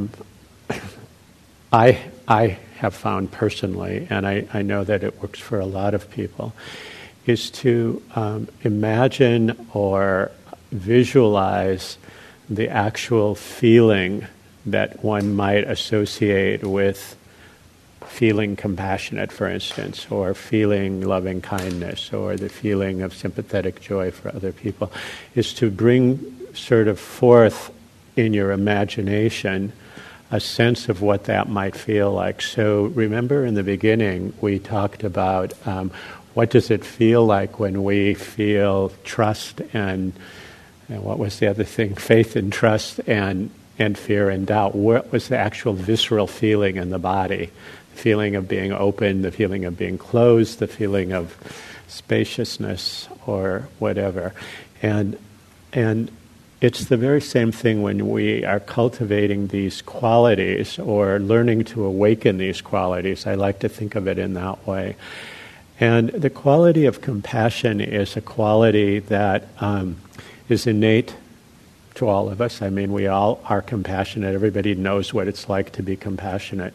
I have found personally, and I know that it works for a lot of people, is to imagine or visualize the actual feeling that one might associate with feeling compassionate, for instance, or feeling loving kindness, or the feeling of sympathetic joy for other people, is to bring sort of forth in your imagination a sense of what that might feel like. So remember in the beginning we talked about what does it feel like when we feel trust and what was the other thing? Faith and trust and fear and doubt. What was the actual visceral feeling in the body? The feeling of being open, the feeling of being closed, the feeling of spaciousness or whatever. And it's the very same thing when we are cultivating these qualities or learning to awaken these qualities. I like to think of it in that way. And the quality of compassion is a quality that is innate to all of us. I mean, we all are compassionate. Everybody knows what it's like to be compassionate.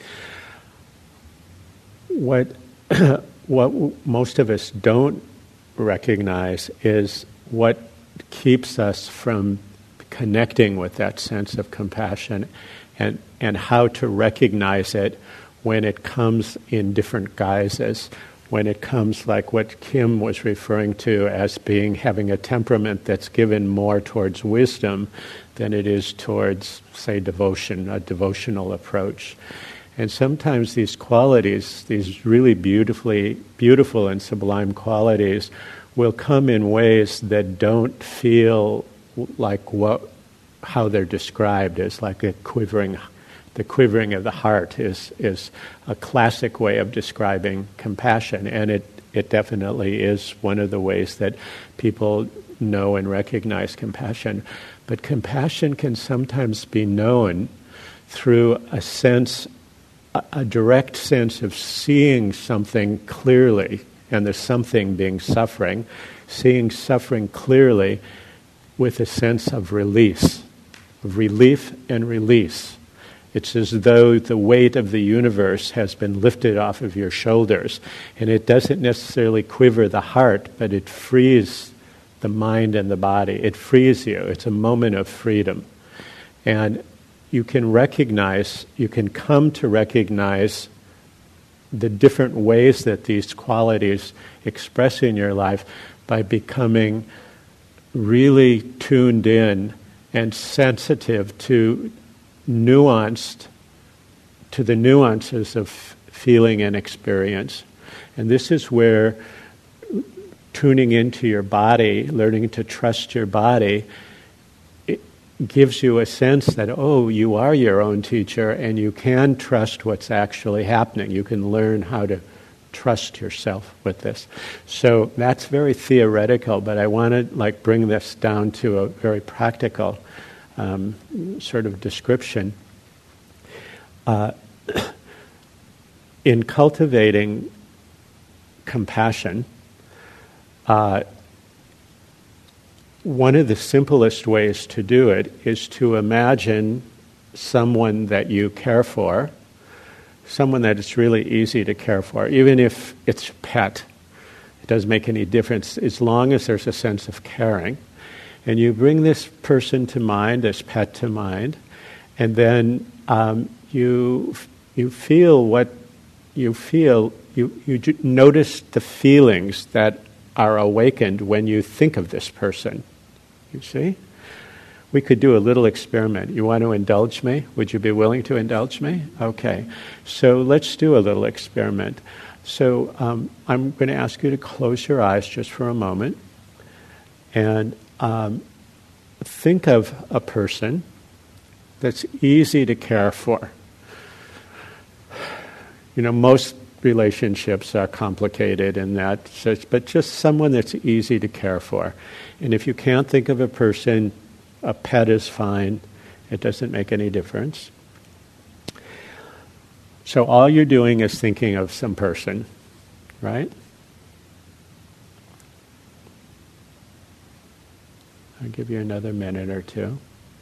What most of us don't recognize is what keeps us from connecting with that sense of compassion, and how to recognize it when it comes in different guises, when it comes like what Kim was referring to as having a temperament that's given more towards wisdom than it is towards, say, devotion, a devotional approach. And sometimes these qualities, these really beautiful and sublime qualities, will come in ways that don't feel like how they're described as like a quivering. The quivering of the heart is a classic way of describing compassion, and it definitely is one of the ways that people know and recognize compassion. But compassion can sometimes be known through a direct sense of seeing something clearly, and the something being suffering, seeing suffering clearly with a sense of release, of relief and release. It's as though the weight of the universe has been lifted off of your shoulders, and it doesn't necessarily quiver the heart, but it frees the mind and the body. It frees you. It's a moment of freedom. And you can come to recognize the different ways that these qualities express in your life by becoming really tuned in and sensitive to the nuances of feeling and experience. And this is where tuning into your body, learning to trust your body, it gives you a sense that, you are your own teacher and you can trust what's actually happening. You can learn how to trust yourself with this. So that's very theoretical, but I want to bring this down to a very practical sort of description. In cultivating compassion, one of the simplest ways to do it is to imagine someone that you care for, someone that it's really easy to care for, even if it's a pet. It doesn't make any difference as long as there's a sense of caring. And you bring this person to mind, this pet to mind, and then you feel what you feel. You notice the feelings that are awakened when you think of this person. You see? We could do a little experiment. You want to indulge me? Would you be willing to indulge me? Okay. So let's do a little experiment. So I'm going to ask you to close your eyes just for a moment. And think of a person that's easy to care for. Most relationships are complicated in that sense, but just someone that's easy to care for. And if you can't think of a person, a pet is fine. It doesn't make any difference. So all you're doing is thinking of some person, right? I'll give you another minute or two.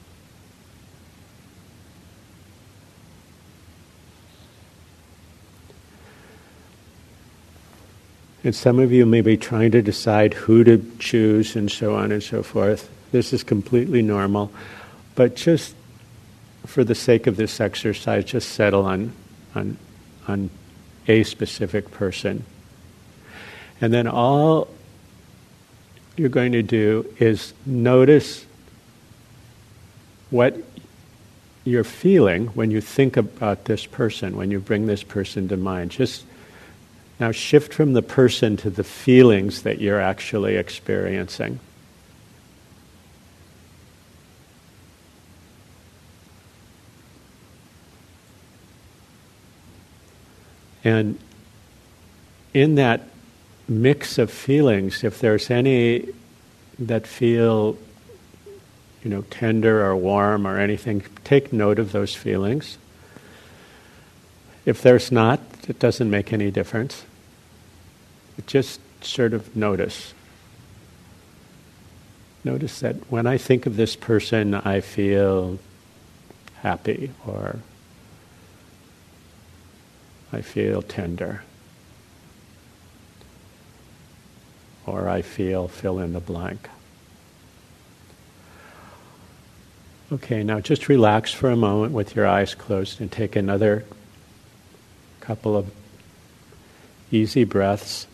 And some of you may be trying to decide who to choose and so on and so forth. This is completely normal. But just for the sake of this exercise, just settle on a specific person. And then all you're going to do is notice what you're feeling when you think about this person, when you bring this person to mind. Just now shift from the person to the feelings that you're actually experiencing. And in that mix of feelings, if there's any that feel, tender or warm or anything, take note of those feelings. If there's not, it doesn't make any difference. Just sort of notice. Notice that when I think of this person, I feel happy or I feel tender. or I feel, fill in the blank. Okay, now just relax for a moment with your eyes closed and take another couple of easy breaths.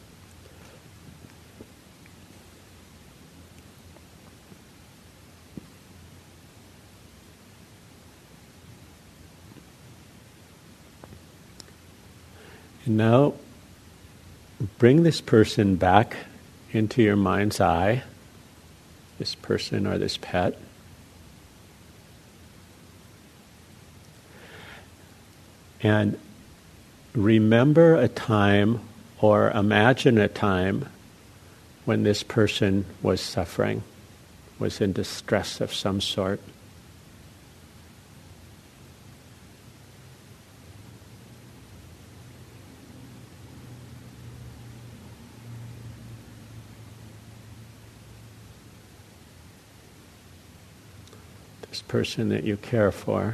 And now bring this person back into your mind's eye, this person or this pet. And remember a time or imagine a time when this person was suffering, was in distress of some sort. This person that you care for.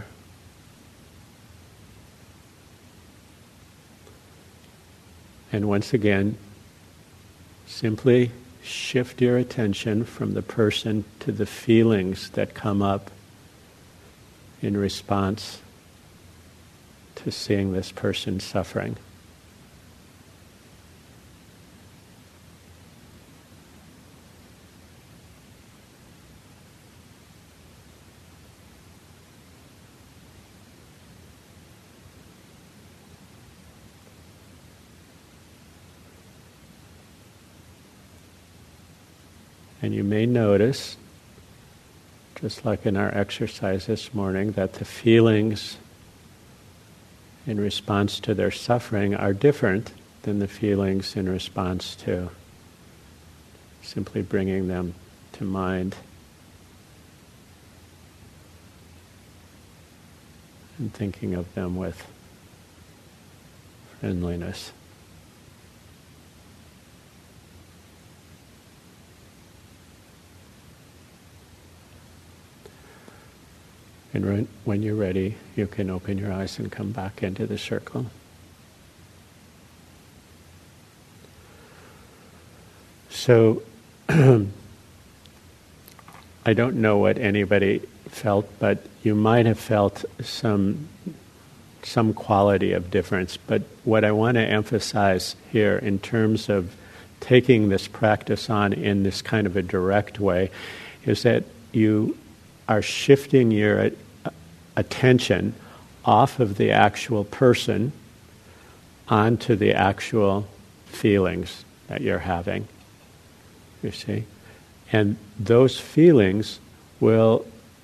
And once again, simply shift your attention from the person to the feelings that come up in response to seeing this person suffering. And you may notice, just like in our exercise this morning, that the feelings in response to their suffering are different than the feelings in response to simply bringing them to mind and thinking of them with friendliness. And when you're ready, you can open your eyes and come back into the circle. So, I don't know what anybody felt, but you might have felt some quality of difference. But what I want to emphasize here in terms of taking this practice on in this kind of a direct way is that you are shifting your attention off of the actual person onto the actual feelings that you're having, you see. And those feelings will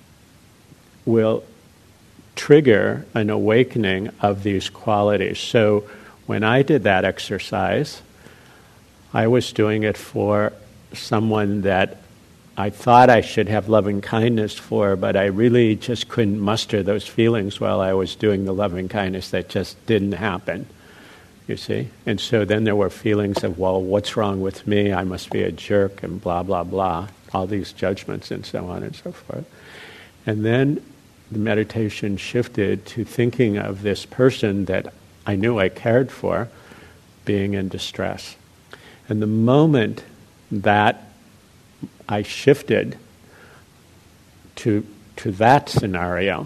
trigger an awakening of these qualities. So when I did that exercise, I was doing it for someone that I thought I should have loving kindness for, but I really just couldn't muster those feelings while I was doing the loving kindness. That just didn't happen, you see. And so then there were feelings of, well, what's wrong with me? I must be a jerk and blah, blah, blah. All these judgments and so on and so forth. And then the meditation shifted to thinking of this person that I knew I cared for being in distress. And the moment that I shifted to that scenario,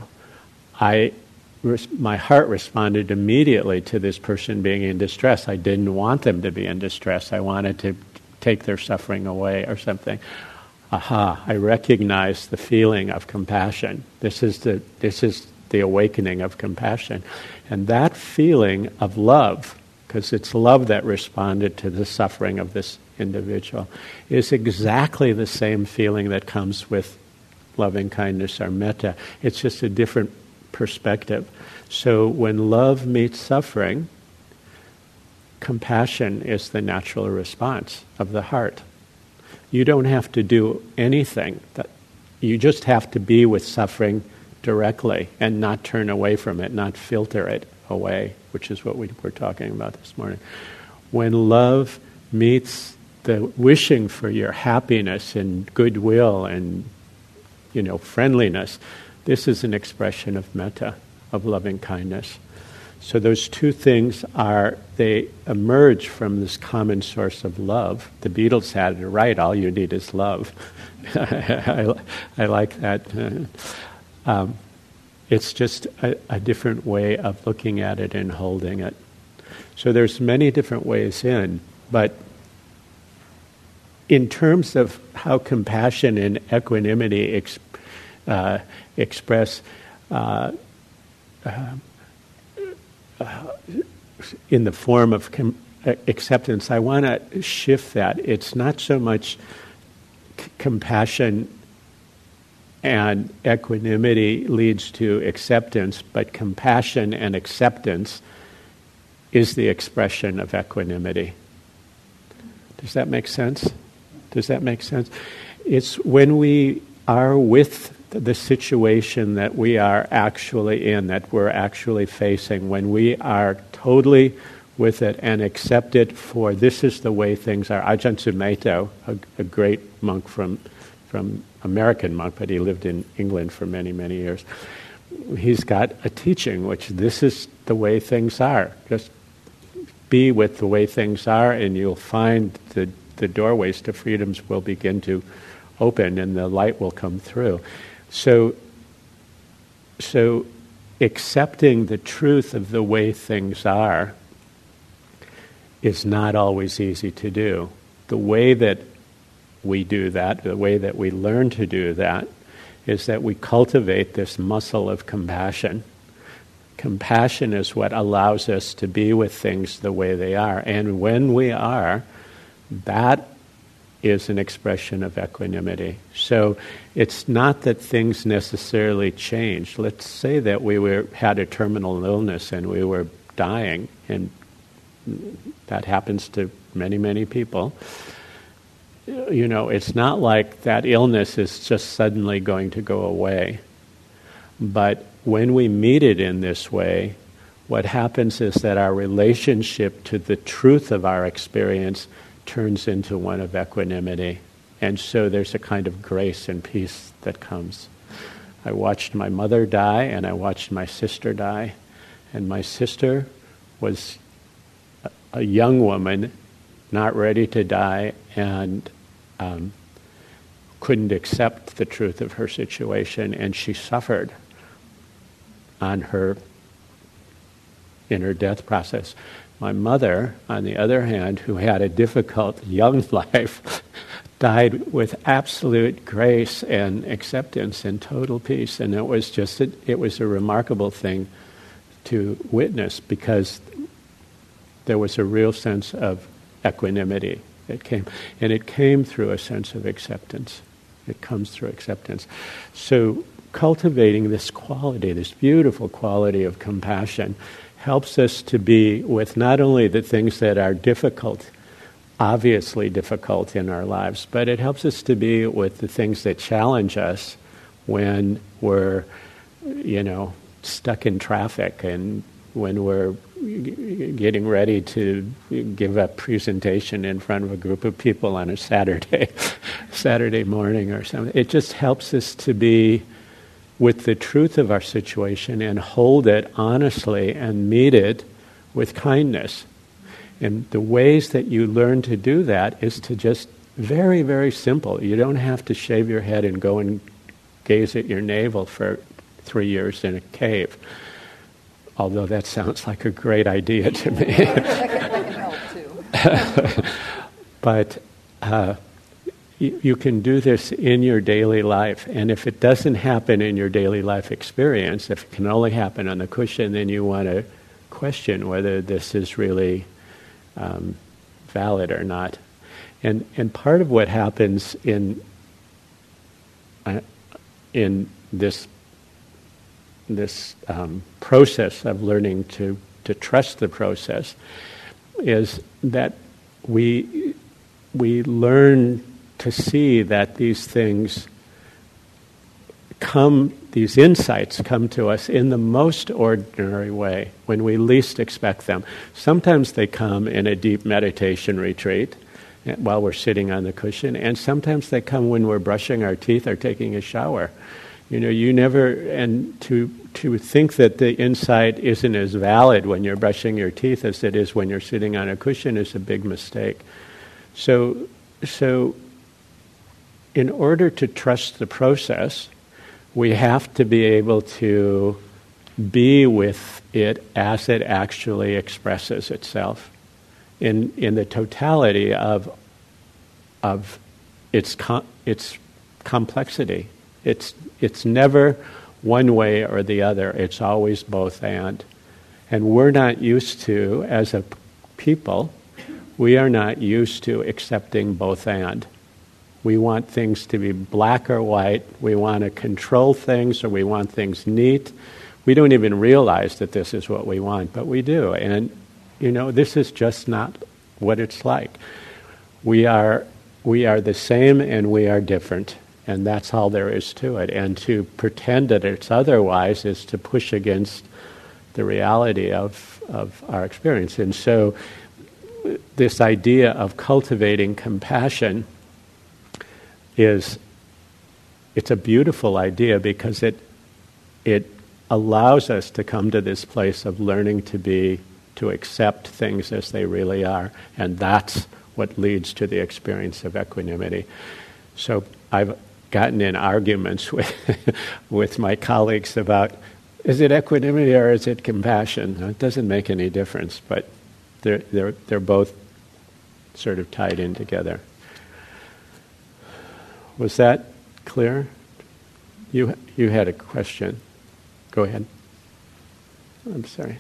my heart responded immediately to this person being in distress. I didn't want them to be in distress. I wanted to take their suffering away or something. Aha, I recognize the feeling of compassion. This is the awakening of compassion. And that feeling of love, because it's love that responded to the suffering of this individual, is exactly the same feeling that comes with loving kindness or metta. It's just a different perspective. So when love meets suffering, compassion is the natural response of the heart. You don't have to do anything. You just have to be with suffering directly and not turn away from it, not filter it away, which is what we were talking about this morning. When love meets the wishing for your happiness and goodwill and, friendliness, this is an expression of metta, of loving kindness. So those two things they emerge from this common source of love. The Beatles had it right, all you need is love. I like that. It's just a different way of looking at it and holding it. So there's many different ways in, but in terms of how compassion and equanimity express in the form of acceptance, I want to shift that. It's not so much compassion and equanimity leads to acceptance, but compassion and acceptance is the expression of equanimity. Does that make sense? Does that make sense? It's when we are with the situation that we are actually in, that we're actually facing, when we are totally with it and accept it for this is the way things are. Ajahn Sumedho, a great monk from American monk, but he lived in England for many, many years. He's got a teaching which this is the way things are. Just be with the way things are and you'll find the doorways to freedoms will begin to open and the light will come through. So accepting the truth of the way things are is not always easy to do. The way that we do that, the way that we learn to do that, is that we cultivate this muscle of compassion. Compassion is what allows us to be with things the way they are. And when we are, that is an expression of equanimity. So it's not that things necessarily change. Let's say that we had a terminal illness and we were dying, and that happens to many, many people. You know, it's not like that illness is just suddenly going to go away. But when we meet it in this way, what happens is that our relationship to the truth of our experience turns into one of equanimity. And so there's a kind of grace and peace that comes. I watched my mother die and I watched my sister die. And my sister was a young woman, not ready to die, and couldn't accept the truth of her situation, and she suffered in her death process. My mother, on the other hand, who had a difficult young life, died with absolute grace and acceptance and total peace. And it was a remarkable thing to witness, because there was a real sense of equanimity that came. And it came through a sense of acceptance. It comes through acceptance. So cultivating this quality, this beautiful quality of compassion, helps us to be with not only the things that are difficult, obviously difficult in our lives, but it helps us to be with the things that challenge us when we're, stuck in traffic and when we're getting ready to give a presentation in front of a group of people on a Saturday morning or something. It just helps us to be with the truth of our situation and hold it honestly and meet it with kindness. And the ways that you learn to do that is to just very, very simple. You don't have to shave your head and go and gaze at your navel for 3 years in a cave. Although that sounds like a great idea to me. But you can do this in your daily life. And if it doesn't happen in your daily life experience, if it can only happen on the cushion, then you want to question whether this is really valid or not. And part of what happens in this process of learning to trust the process is that we learn to see that these things these insights come to us in the most ordinary way, when we least expect them. Sometimes they come in a deep meditation retreat while we're sitting on the cushion, and sometimes they come when we're brushing our teeth or taking a shower. And to to think that the insight isn't as valid when you're brushing your teeth as it is when you're sitting on a cushion is a big mistake. So in order to trust the process, we have to be able to be with it as it actually expresses itself in the totality of its complexity. It's never one way or the other. It's always both and. And we're not used to, as a people, we are not used to accepting both and. We want things to be black or white. We want to control things, or we want things neat. We don't even realize that this is what we want, but we do. And, this is just not what it's like. We are the same and we are different. And that's all there is to it. And to pretend that it's otherwise is to push against the reality of our experience. And so this idea of cultivating compassion it's a beautiful idea because it allows us to come to this place of learning to accept things as they really are. And that's what leads to the experience of equanimity. So I've gotten in arguments with my colleagues about, is it equanimity or is it compassion? It doesn't make any difference, but they're both sort of tied in together. Was that clear? You had a question. Go ahead. I'm sorry.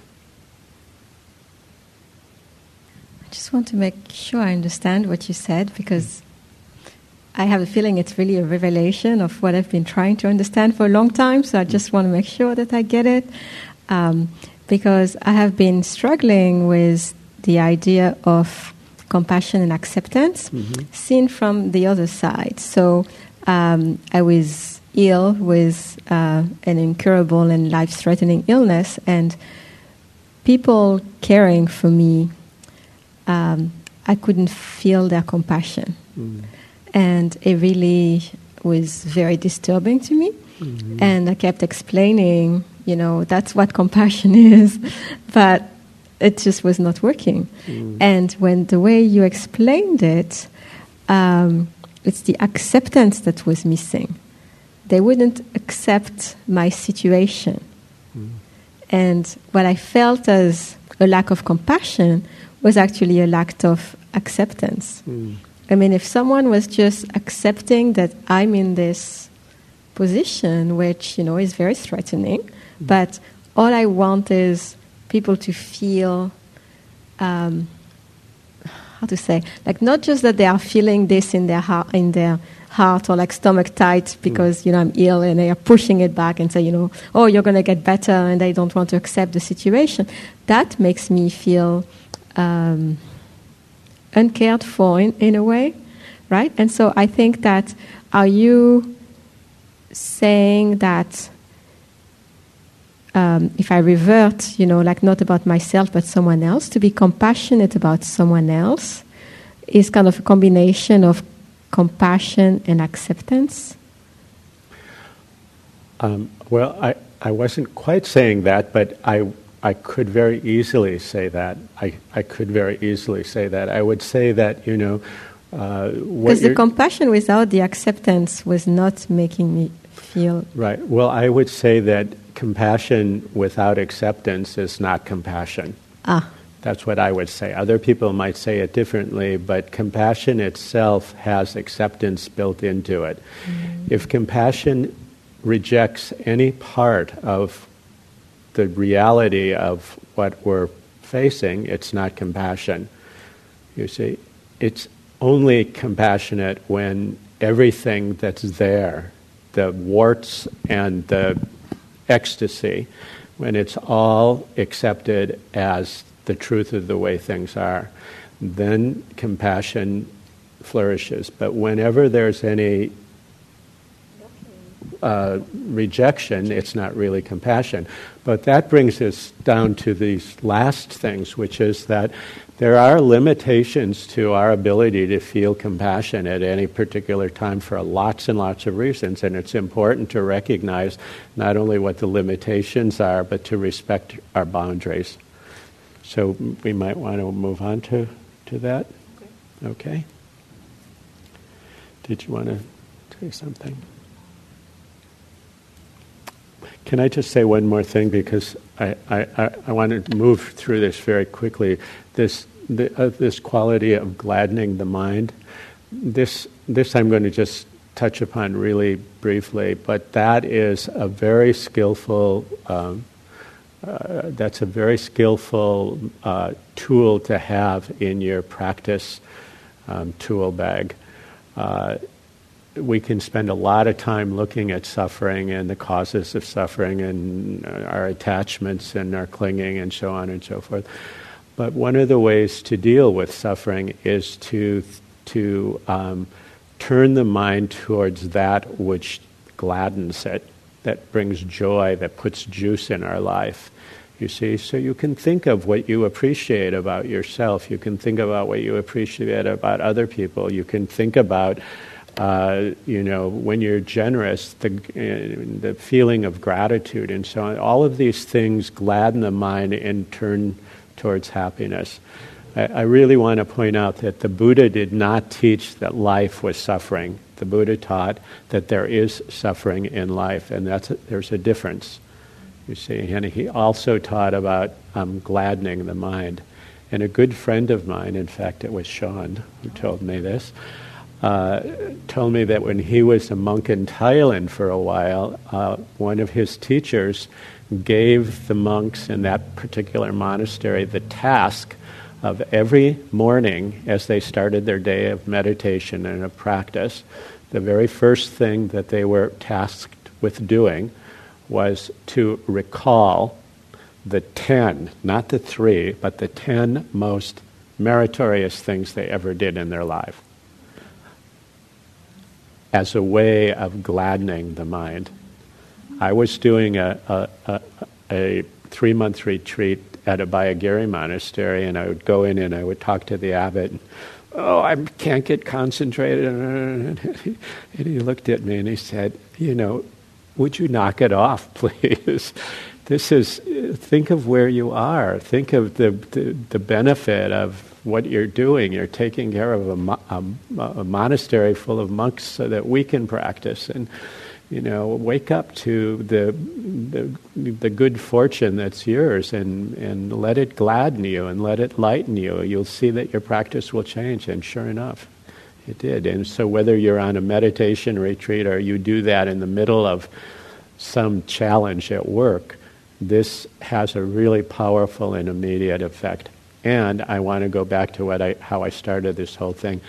I just want to make sure I understand what you said, because I have a feeling it's really a revelation of what I've been trying to understand for a long time, so I just want to make sure that I get it. Because I have been struggling with the idea of compassion and acceptance seen from the other side. So I was ill with an incurable and life-threatening illness, and people caring for me, I couldn't feel their compassion. And it really was very disturbing to me. And I kept explaining, that's what compassion is, but it just was not working. And when the way you explained it, it's the acceptance that was missing. They wouldn't accept my situation. And what I felt as a lack of compassion was actually a lack of acceptance. I mean, if someone was just accepting that I'm in this position, which, is very threatening, but all I want is people to feel, how to say, like not just that they are feeling this in their heart or like stomach tight because, I'm ill, and they are pushing it back and say, oh, you're going to get better, and they don't want to accept the situation. That makes me feel uncared for in a way, right? And so I think that, are you saying that if I revert, like not about myself but someone else, to be compassionate about someone else is kind of a combination of compassion and acceptance? Well, I wasn't quite saying that, but I could very easily say that. I could very easily say that. I would say that, because the compassion without the acceptance was not making me feel... Right. Well, I would say that compassion without acceptance is not compassion. That's what I would say. Other people might say it differently, but compassion itself has acceptance built into it. If compassion rejects any part of the reality of what we're facing, it's not compassion. You see, it's only compassionate when everything that's there, the warts and the ecstasy, when it's all accepted as the truth of the way things are, then compassion flourishes. But whenever there's any rejection, it's not really compassion. But that brings us down to these last things, which is that there are limitations to our ability to feel compassion at any particular time for lots and lots of reasons, and it's important to recognize not only what the limitations are, but to respect our boundaries. So we might want to move on to that. Okay. Did you want to say something? Can I just say one more thing, because I want to move through this very quickly. This quality of gladdening the mind. This I'm going to just touch upon really briefly, but that is a very skillful. That's a very skillful tool to have in your practice tool bag. We can spend a lot of time looking at suffering and the causes of suffering and our attachments and our clinging and so on and so forth. But one of the ways to deal with suffering is to turn the mind towards that which gladdens it, that brings joy, that puts juice in our life. You see, so you can think of what you appreciate about yourself. You can think about what you appreciate about other people. You can think about when you're generous, the feeling of gratitude and so on. All of these things gladden the mind and turn towards happiness. I really want to point out that the Buddha did not teach that life was suffering. The Buddha taught that there is suffering in life, and there's a difference, you see. And he also taught about gladdening the mind. And a good friend of mine, in fact it was Sean who told me this, told me that when he was a monk in Thailand for a while, one of his teachers gave the monks in that particular monastery the task of every morning as they started their day of meditation and of practice, the very first thing that they were tasked with doing was to recall the 10, not the 3, but the 10 most meritorious things they ever did in their life, as a way of gladdening the mind. I was doing a 3-month retreat at a Bayagiri monastery, and I would go in and I would talk to the abbot. And, I can't get concentrated. And he looked at me and he said, would you knock it off, please? Think of where you are. Think of the benefit of what you're doing. You're taking care of a monastery full of monks so that we can practice. And wake up to the good fortune that's yours, and let it gladden you and let it lighten you. You'll see that your practice will change, and sure enough, it did. And so whether you're on a meditation retreat or you do that in the middle of some challenge at work, this has a really powerful and immediate effect. And I want to go back to how I started this whole thing.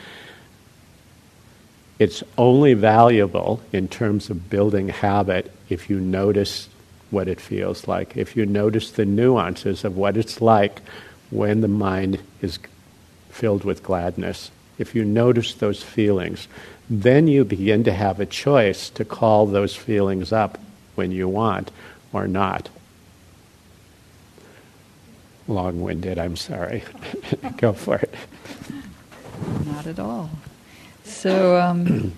It's only valuable in terms of building habit if you notice what it feels like, if you notice the nuances of what it's like when the mind is filled with gladness. If you notice those feelings, then you begin to have a choice to call those feelings up when you want or not. Long-winded, I'm sorry. Go for it. Not at all. So,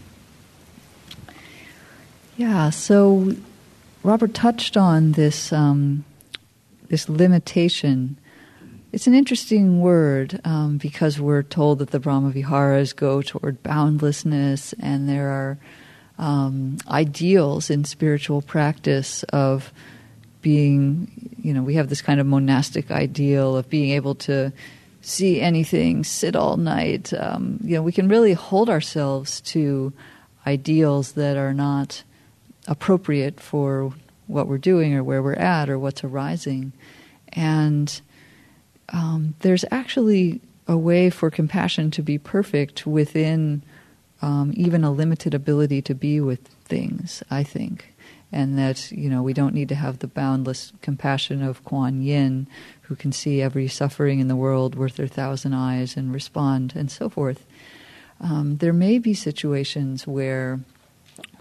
so Robert touched on this this limitation. It's an interesting word because we're told that the Brahmaviharas go toward boundlessness, and there are ideals in spiritual practice of being, we have this kind of monastic ideal of being able to see anything, sit all night. We can really hold ourselves to ideals that are not appropriate for what we're doing or where we're at or what's arising. And there's actually a way for compassion to be perfect within even a limited ability to be with things, I think. And that, we don't need to have the boundless compassion of Kuan Yin, who can see every suffering in the world worth 1,000 eyes and respond, and so forth. There may be situations where,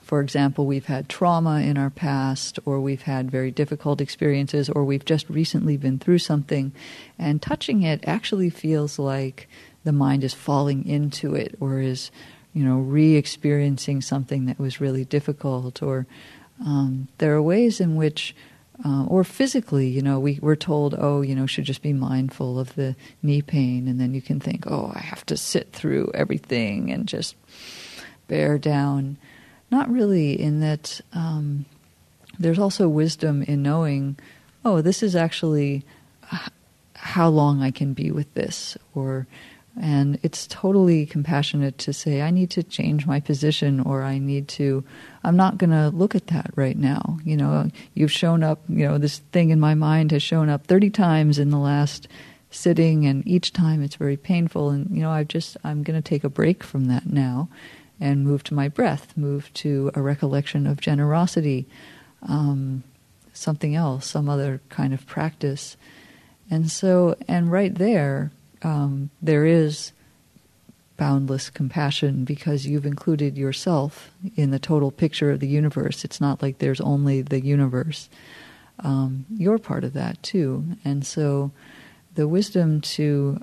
for example, we've had trauma in our past, or we've had very difficult experiences, or we've just recently been through something, and touching it actually feels like the mind is falling into it, or is, re-experiencing something that was really difficult, or there are ways in which, or physically, we're told, should just be mindful of the knee pain, and then you can think, I have to sit through everything and just bear down. Not really, in that there's also wisdom in knowing, this is actually how long I can be with this, and it's totally compassionate to say, I need to change my position, or I'm not going to look at that right now. You've shown up, this thing in my mind has shown up 30 times in the last sitting, and each time it's very painful, and, I'm going to take a break from that now and move to my breath, move to a recollection of generosity, something else, some other kind of practice. And right there, there is boundless compassion, because you've included yourself in the total picture of the universe. It's not like there's only the universe. You're part of that too. And so the wisdom to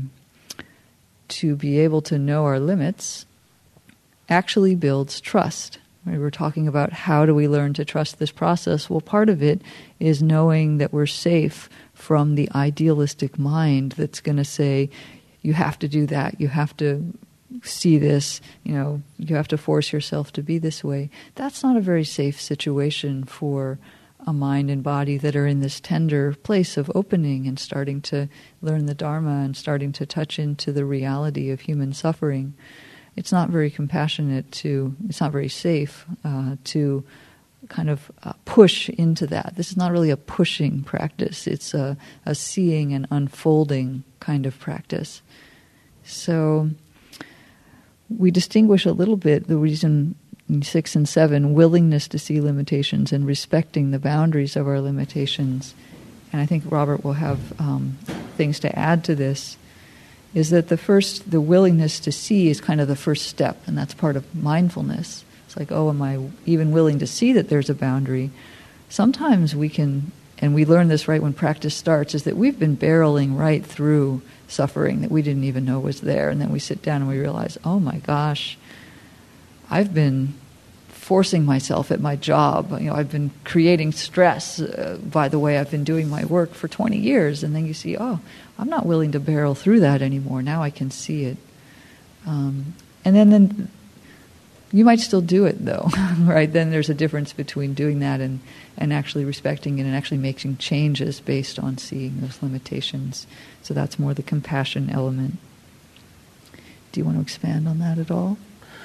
be able to know our limits actually builds trust. We were talking about how do we learn to trust this process. Well, part of it is knowing that we're safe from the idealistic mind that's going to say, you have to do that, you have to see this, you have to force yourself to be this way. That's not a very safe situation for a mind and body that are in this tender place of opening and starting to learn the Dharma and starting to touch into the reality of human suffering. It's not very compassionate it's not very safe to kind of push into that. This is not really a pushing practice. It's a seeing and unfolding kind of practice. So we distinguish a little bit the reason in 6 and 7, willingness to see limitations and respecting the boundaries of our limitations. And I think Robert will have things to add to this, is that the willingness to see is kind of the first step, and that's part of mindfulness. It's like, am I even willing to see that there's a boundary? Sometimes we can, and we learn this right when practice starts, is that we've been barreling right through suffering that we didn't even know was there, and then we sit down and we realize, oh my gosh, I've been forcing myself at my job. I've been creating stress by the way I've been doing my work for 20 years, and then you see, I'm not willing to barrel through that anymore. Now I can see it. And then you might still do it, though, right? Then there's a difference between doing that and actually respecting it and actually making changes based on seeing those limitations. So that's more the compassion element. Do you want to expand on that at all?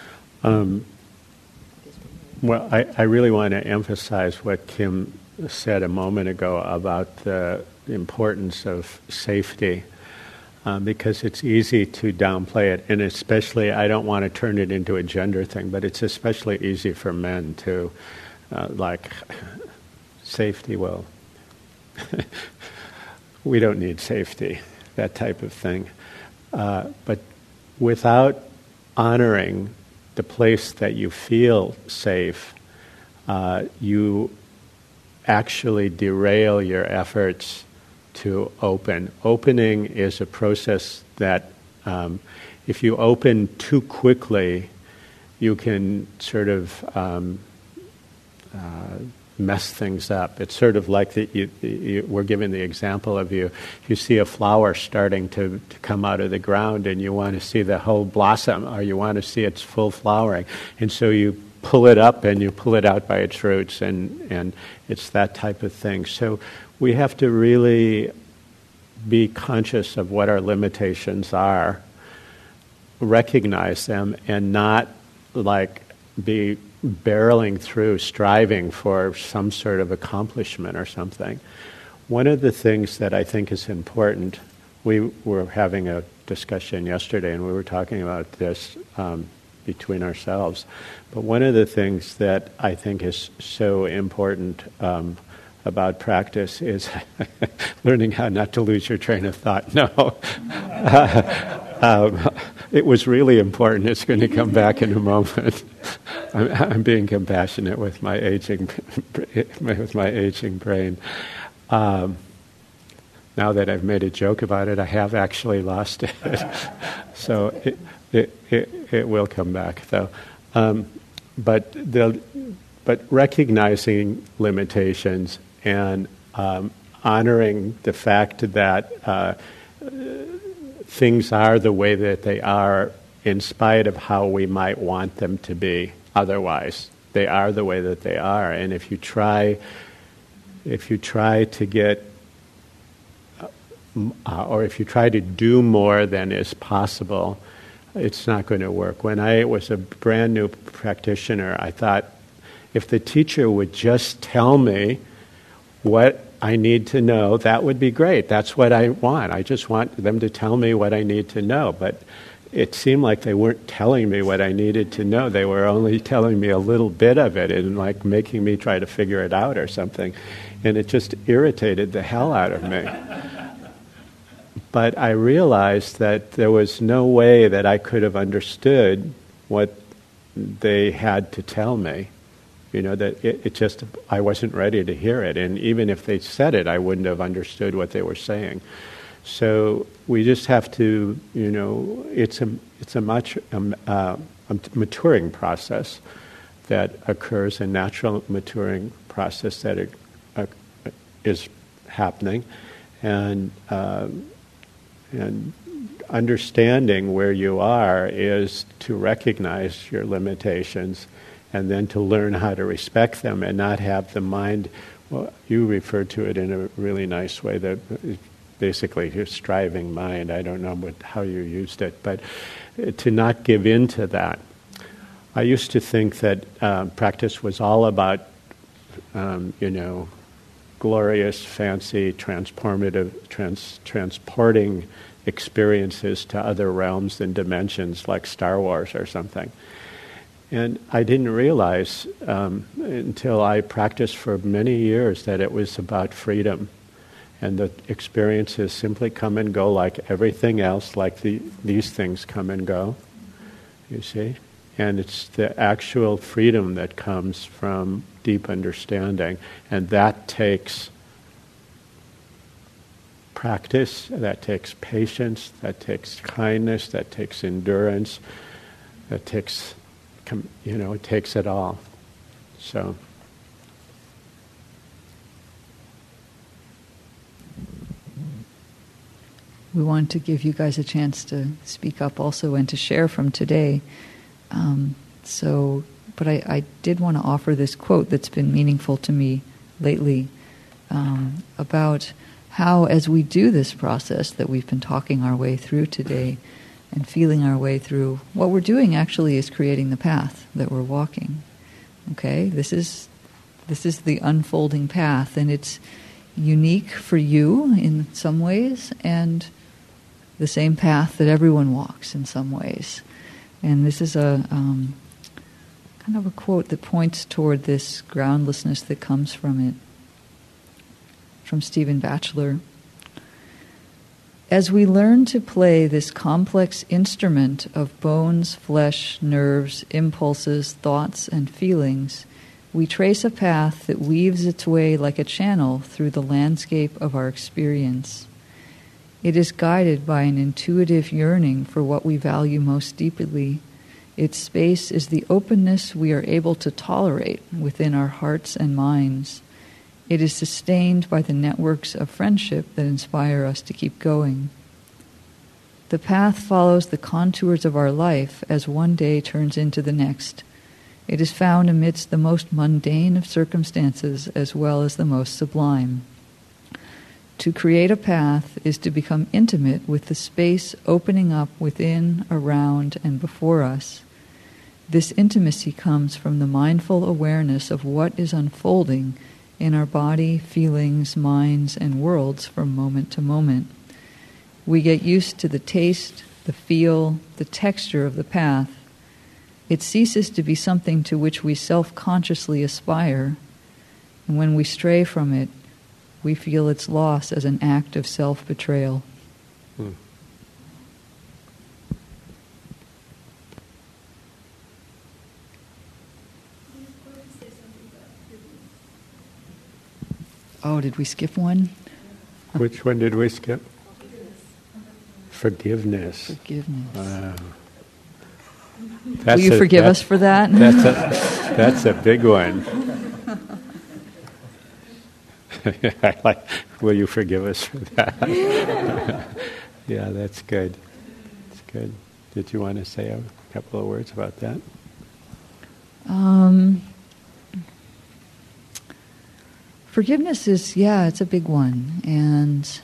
Well, I really want to emphasize what Kim said a moment ago about the importance of safety, because it's easy to downplay it, and especially, I don't want to turn it into a gender thing, but it's especially easy for men to, safety, well, we don't need safety, that type of thing. But without honoring the place that you feel safe, you actually derail your efforts to open. Opening is a process that if you open too quickly, you can sort of mess things up. It's sort of like we're given the example of you see a flower starting to come out of the ground and you want to see the whole blossom, or you want to see its full flowering. And so you pull it up and you pull it out by its roots, and it's that type of thing. So we have to really be conscious of what our limitations are, recognize them, and not be barreling through, striving for some sort of accomplishment or something. One of the things that I think is important, we were having a discussion yesterday and we were talking about this between ourselves, but one of the things that I think is so important about practice is learning how not to lose your train of thought. No. It was really important. It's going to come back in a moment. I'm being compassionate with my aging brain. Now that I've made a joke about it, I have actually lost it. So it will come back, though. But recognizing limitations and honoring the fact that things are the way that they are, in spite of how we might want them to be otherwise. They are the way that they are, and if you try to get or if you try to do more than is possible, it's not going to work. When I was a brand new practitioner, I thought, if the teacher would just tell me what I need to know, that would be great. That's what I want. I just want them to tell me what I need to know. But it seemed like they weren't telling me what I needed to know. They were only telling me a little bit of it and like making me try to figure it out or something. And it just irritated the hell out of me. But I realized that there was no way that I could have understood what they had to tell me. That it just, I wasn't ready to hear it. And even if they said it, I wouldn't have understood what they were saying. So we just have to, it's a maturing process that occurs, a natural maturing process that is happening. And understanding where you are is to recognize your limitations and then to learn how to respect them and not have the mind, well, you referred to it in a really nice way, that basically your striving mind. I don't know how you used it, but to not give in to that. I used to think that practice was all about, glorious, fancy, transporting experiences to other realms and dimensions like Star Wars or something. And I didn't realize until I practiced for many years that it was about freedom. And the experiences simply come and go like everything else, like these things come and go, you see? And it's the actual freedom that comes from deep understanding. And that takes practice, that takes patience, that takes kindness, that takes endurance, that takes, it takes it all. So. We want to give you guys a chance to speak up also and to share from today. But I did want to offer this quote that's been meaningful to me lately about how, as we do this process that we've been talking our way through today and feeling our way through, what we're doing actually is creating the path that we're walking. Okay? This is the unfolding path, and it's unique for you in some ways, and the same path that everyone walks in some ways. And this is a kind of a quote that points toward this groundlessness that comes from it, from Stephen Batchelor. As we learn to play this complex instrument of bones, flesh, nerves, impulses, thoughts, and feelings, we trace a path that weaves its way like a channel through the landscape of our experience. It is guided by an intuitive yearning for what we value most deeply. Its space is the openness we are able to tolerate within our hearts and minds. It is sustained by the networks of friendship that inspire us to keep going. The path follows the contours of our life as one day turns into the next. It is found amidst the most mundane of circumstances as well as the most sublime. To create a path is to become intimate with the space opening up within, around, and before us. This intimacy comes from the mindful awareness of what is unfolding in our body, feelings, minds, and worlds from moment to moment. We get used to the taste, the feel, the texture of the path. It ceases to be something to which we self-consciously aspire, and when we stray from it, we feel its loss as an act of self-betrayal. Oh, did we skip one? Which one did we skip? Forgiveness. Forgiveness. Wow. Will you forgive us for that? That's a big one. I like, will you forgive us for that? Yeah, that's good. That's good. Did you want to say a couple of words about that? Forgiveness is, it's a big one. And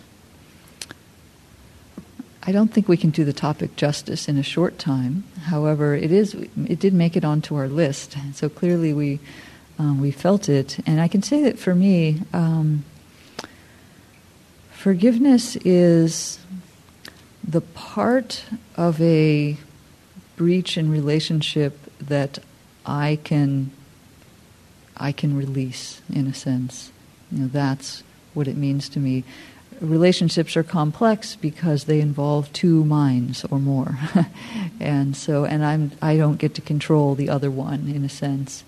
I don't think we can do the topic justice in a short time. However, it did make it onto our list. So clearly we felt it. And I can say that for me, forgiveness is the part of a breach in relationship that I can release, in a sense. That's what it means to me. Relationships are complex because they involve two minds or more, and I don't get to control the other one, in a sense.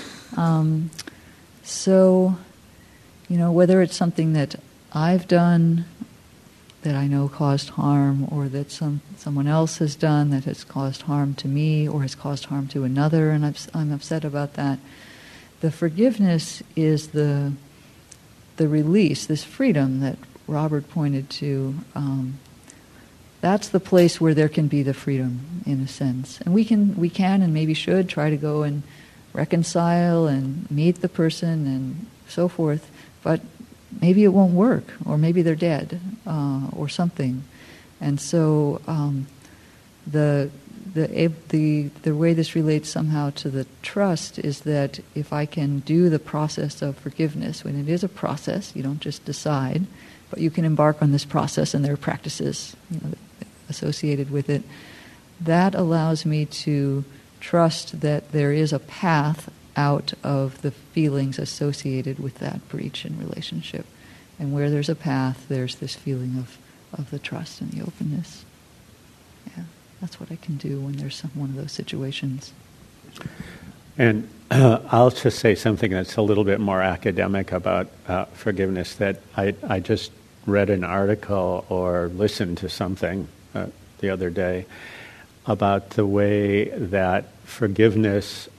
Whether it's something that I've done that I know caused harm, or that someone else has done that has caused harm to me or has caused harm to another, and I'm upset about that. The forgiveness is the release, this freedom that Robert pointed to. That's the place where there can be the freedom, in a sense. And we can and maybe should try to go and reconcile and meet the person and so forth, but maybe it won't work, or maybe they're dead, or something. And so the way this relates somehow to the trust is that if I can do the process of forgiveness, when it is a process, you don't just decide, but you can embark on this process, and there are practices associated with it, that allows me to trust that there is a path out of the feelings associated with that breach in relationship. And where there's a path, there's this feeling of the trust and the openness. Yeah, that's what I can do when there's one of those situations. And I'll just say something that's a little bit more academic about forgiveness, that I just read an article or listened to something the other day about the way that forgiveness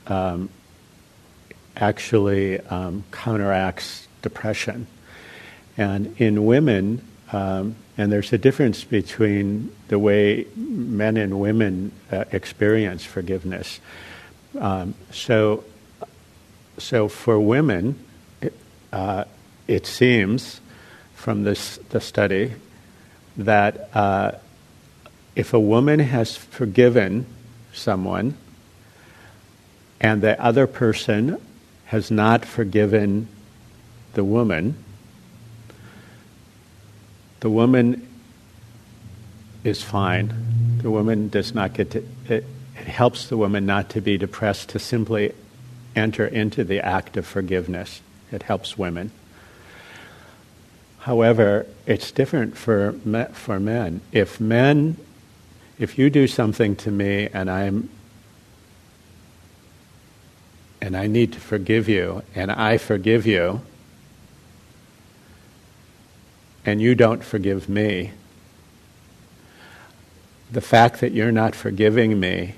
actually counteracts depression. And in women, and there's a difference between the way men and women experience forgiveness. So for women, it seems from the study that if a woman has forgiven someone and the other person has not forgiven the woman is fine. The woman does not get to... It helps the woman not to be depressed, to simply enter into the act of forgiveness. It helps women. However, it's different for men. If you do something to me and I need to forgive you, and I forgive you, and you don't forgive me, the fact that you're not forgiving me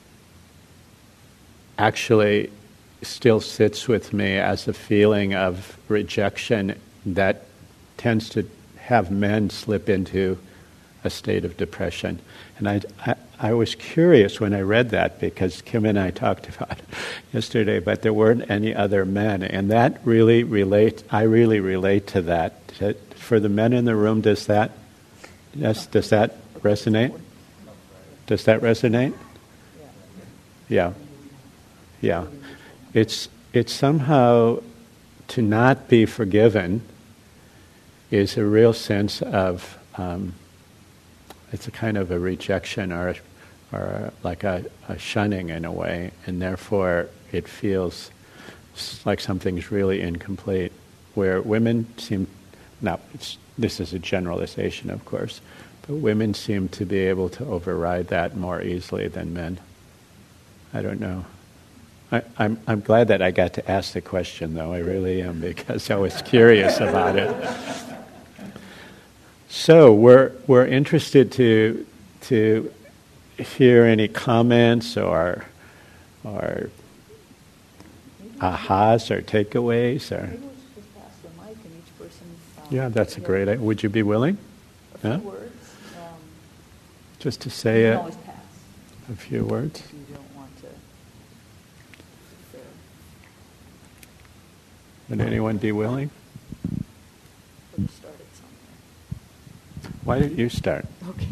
actually still sits with me as a feeling of rejection that tends to have men slip into a state of depression. And I was curious when I read that, because Kim and I talked about it yesterday, but there weren't any other men. And that really I really relate to that. For the men in the room, does that resonate? Does that resonate? Yeah. Yeah. It's somehow, to not be forgiven is a real sense of, it's a kind of a rejection or like a shunning in a way, and therefore it feels like something's really incomplete. Where women seem, this is a generalization, of course, but women seem to be able to override that more easily than men. I don't know. I'm glad that I got to ask the question, though. I really am, because I was curious about it. So we're interested to hear any comments or ahas or takeaways or. Maybe we should just pass the mic and each person. Yeah, that's a great idea. Would you be willing? A few Huh? words. Just to say you it. can always pass. A few words. If you don't want to. Would anyone be willing? We'll just start it somewhere. Why don't you start? Okay.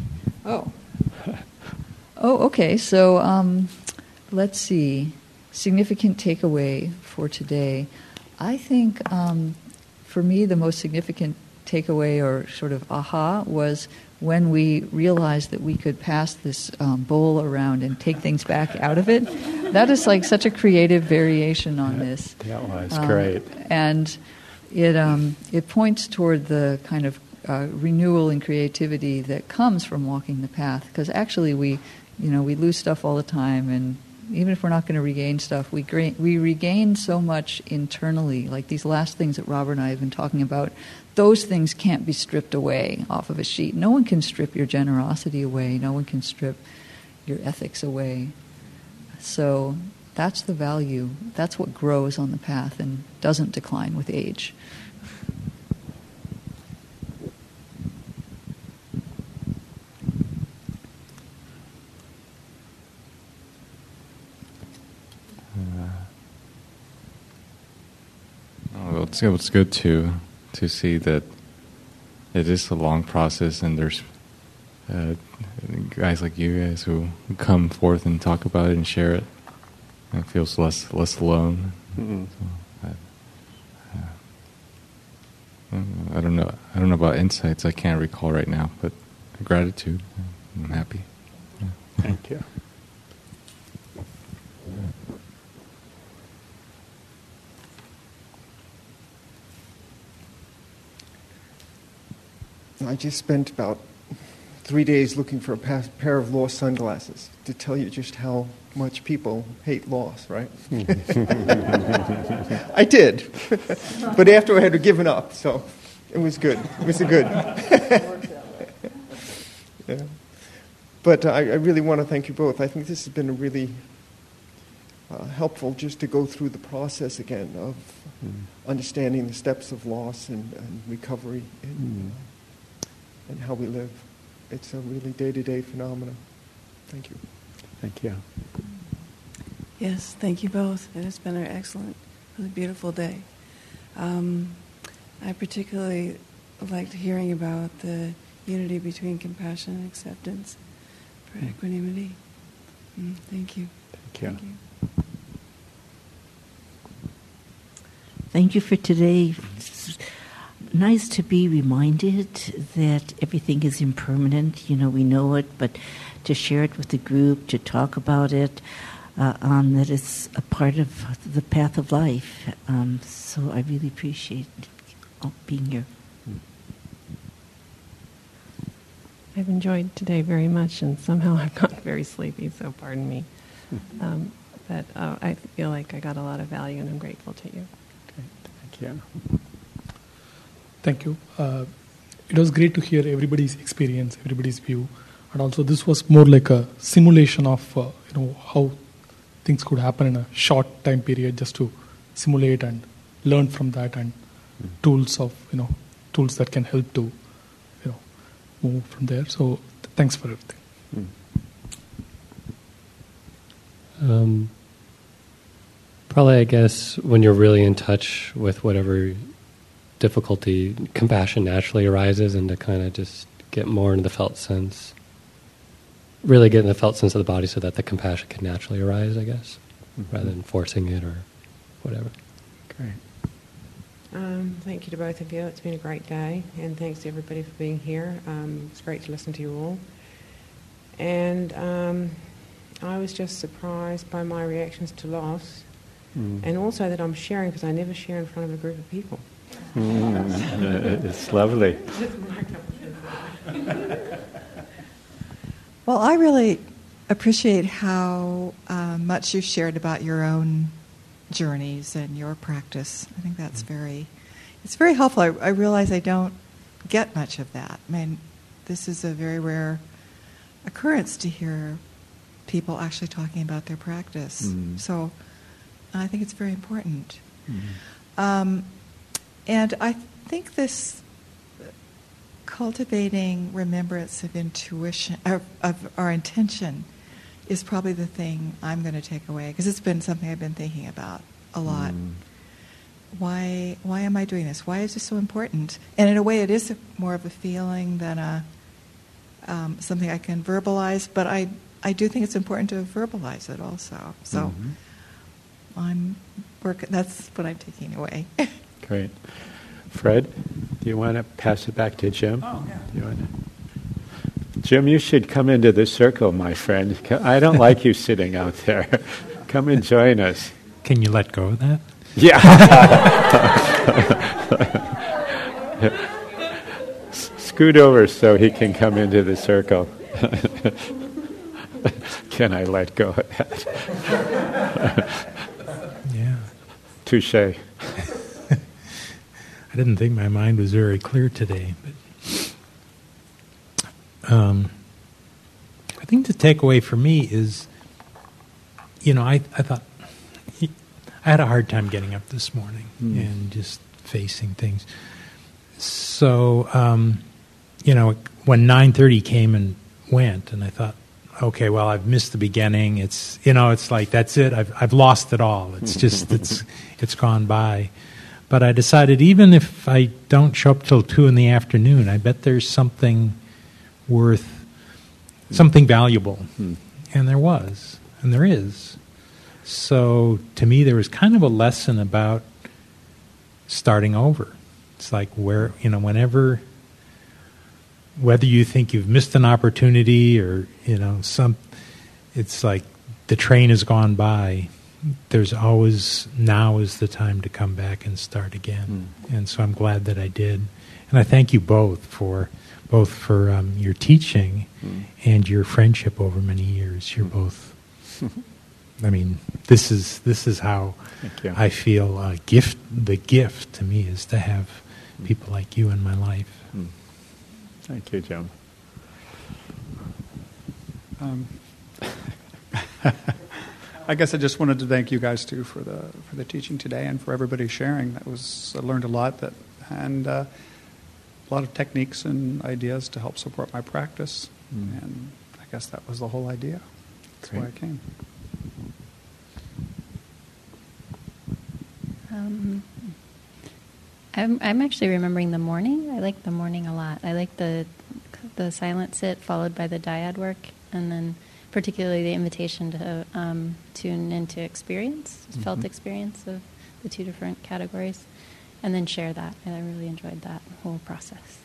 Okay. So let's see. Significant takeaway for today. I think for me the most significant takeaway or sort of aha was when we realized that we could pass this bowl around and take things back out of it. That is like such a creative variation on this. That was great. And it points toward the kind of renewal and creativity that comes from walking the path. Because actually we lose stuff all the time, and even if we're not going to regain stuff, we regain so much internally. Like these last things that Robert and I have been talking about, those things can't be stripped away off of a sheet. No one can strip your generosity away. No one can strip your ethics away. So that's the value. That's what grows on the path and doesn't decline with age. It's good to see that it is a long process, and there's guys like you guys who come forth and talk about it and share it. And it feels less alone. Mm-hmm. So I don't know about insights. I can't recall right now, but gratitude. I'm happy. Yeah. Thank you. I just spent about 3 days looking for a pair of lost sunglasses to tell you just how much people hate loss, right? I did. But after I had given up, so it was good. It was good. Yeah. But I really want to thank you both. I think this has been a really helpful just to go through the process again of understanding the steps of loss and recovery and how we live. It's a really day-to-day phenomenon. Thank you. Thank you. Yes, thank you both. It has been an excellent, really beautiful day. I particularly liked hearing about the unity between compassion and acceptance for equanimity. Thank you. Thank you. Thank you. Thank you for today. It's nice to be reminded that everything is impermanent. We know it, but to share it with the group, to talk about it, that it's a part of the path of life. So I really appreciate being here. I've enjoyed today very much, and somehow I've gotten very sleepy, so pardon me. But I feel like I got a lot of value, and I'm grateful to you. Thank you. Thank you. It was great to hear everybody's experience, everybody's view, and also this was more like a simulation of how things could happen in a short time period, just to simulate and learn from that, and tools that can help to move from there. So thanks for everything. Probably, I guess, when you're really in touch with whatever difficulty, compassion naturally arises, and to kind of just get more into the felt sense, really get in the felt sense of the body so that the compassion can naturally arise, I guess, rather than forcing it or whatever. Great. Thank you to both of you. It's been a great day, and thanks to everybody for being here. It's great to listen to you all. And I was just surprised by my reactions to loss, and also that I'm sharing, because I never share in front of a group of people. It's lovely. Well, I really appreciate how much you've shared about your own journeys and your practice. I think that's it's very helpful. I realize I don't get much of that. I mean, this is a very rare occurrence to hear people actually talking about their practice. So I think it's very important. And I think this cultivating remembrance of intuition, of our intention, is probably the thing I'm going to take away, because it's been something I've been thinking about a lot. Why am I doing this? Why is this so important? And in a way, it is more of a feeling than something I can verbalize, but I do think it's important to verbalize it also. So that's what I'm taking away. Great. Fred, do you want to pass it back to Jim? Oh, yeah. Do you want to? Jim, you should come into the circle, my friend. I don't like you sitting out there. Come and join us. Can you let go of that? Yeah. Scoot over so he can come into the circle. Can I let go of that? Yeah. Touché. I didn't think my mind was very clear today, but I think the takeaway for me is, I thought I had a hard time getting up this morning and just facing things. So, when 9:30 came and went, and I thought, okay, well, I've missed the beginning. It's like that's it. I've lost it all. It's just it's gone by. But I decided even if I don't show up till 2 p.m, I bet there's something something valuable. And there was, and there is. So to me, there was kind of a lesson about starting over. It's like whether you think you've missed an opportunity or, it's like the train has gone by. There's always, now is the time to come back and start again. And so I'm glad that I did. And I thank you both for your teaching and your friendship over many years. You're both, this is how I feel the gift to me is to have people like you in my life. Thank you, Jim. I guess I just wanted to thank you guys too for the teaching today and for everybody sharing. I learned a lot and a lot of techniques and ideas to help support my practice. And I guess that was the whole idea. That's why I came. I'm actually remembering the morning. I like the morning a lot. I like the silent sit followed by the dyad work, and then particularly the invitation to tune into experience, felt experience of the 2 different categories, and then share that. And I really enjoyed that whole process.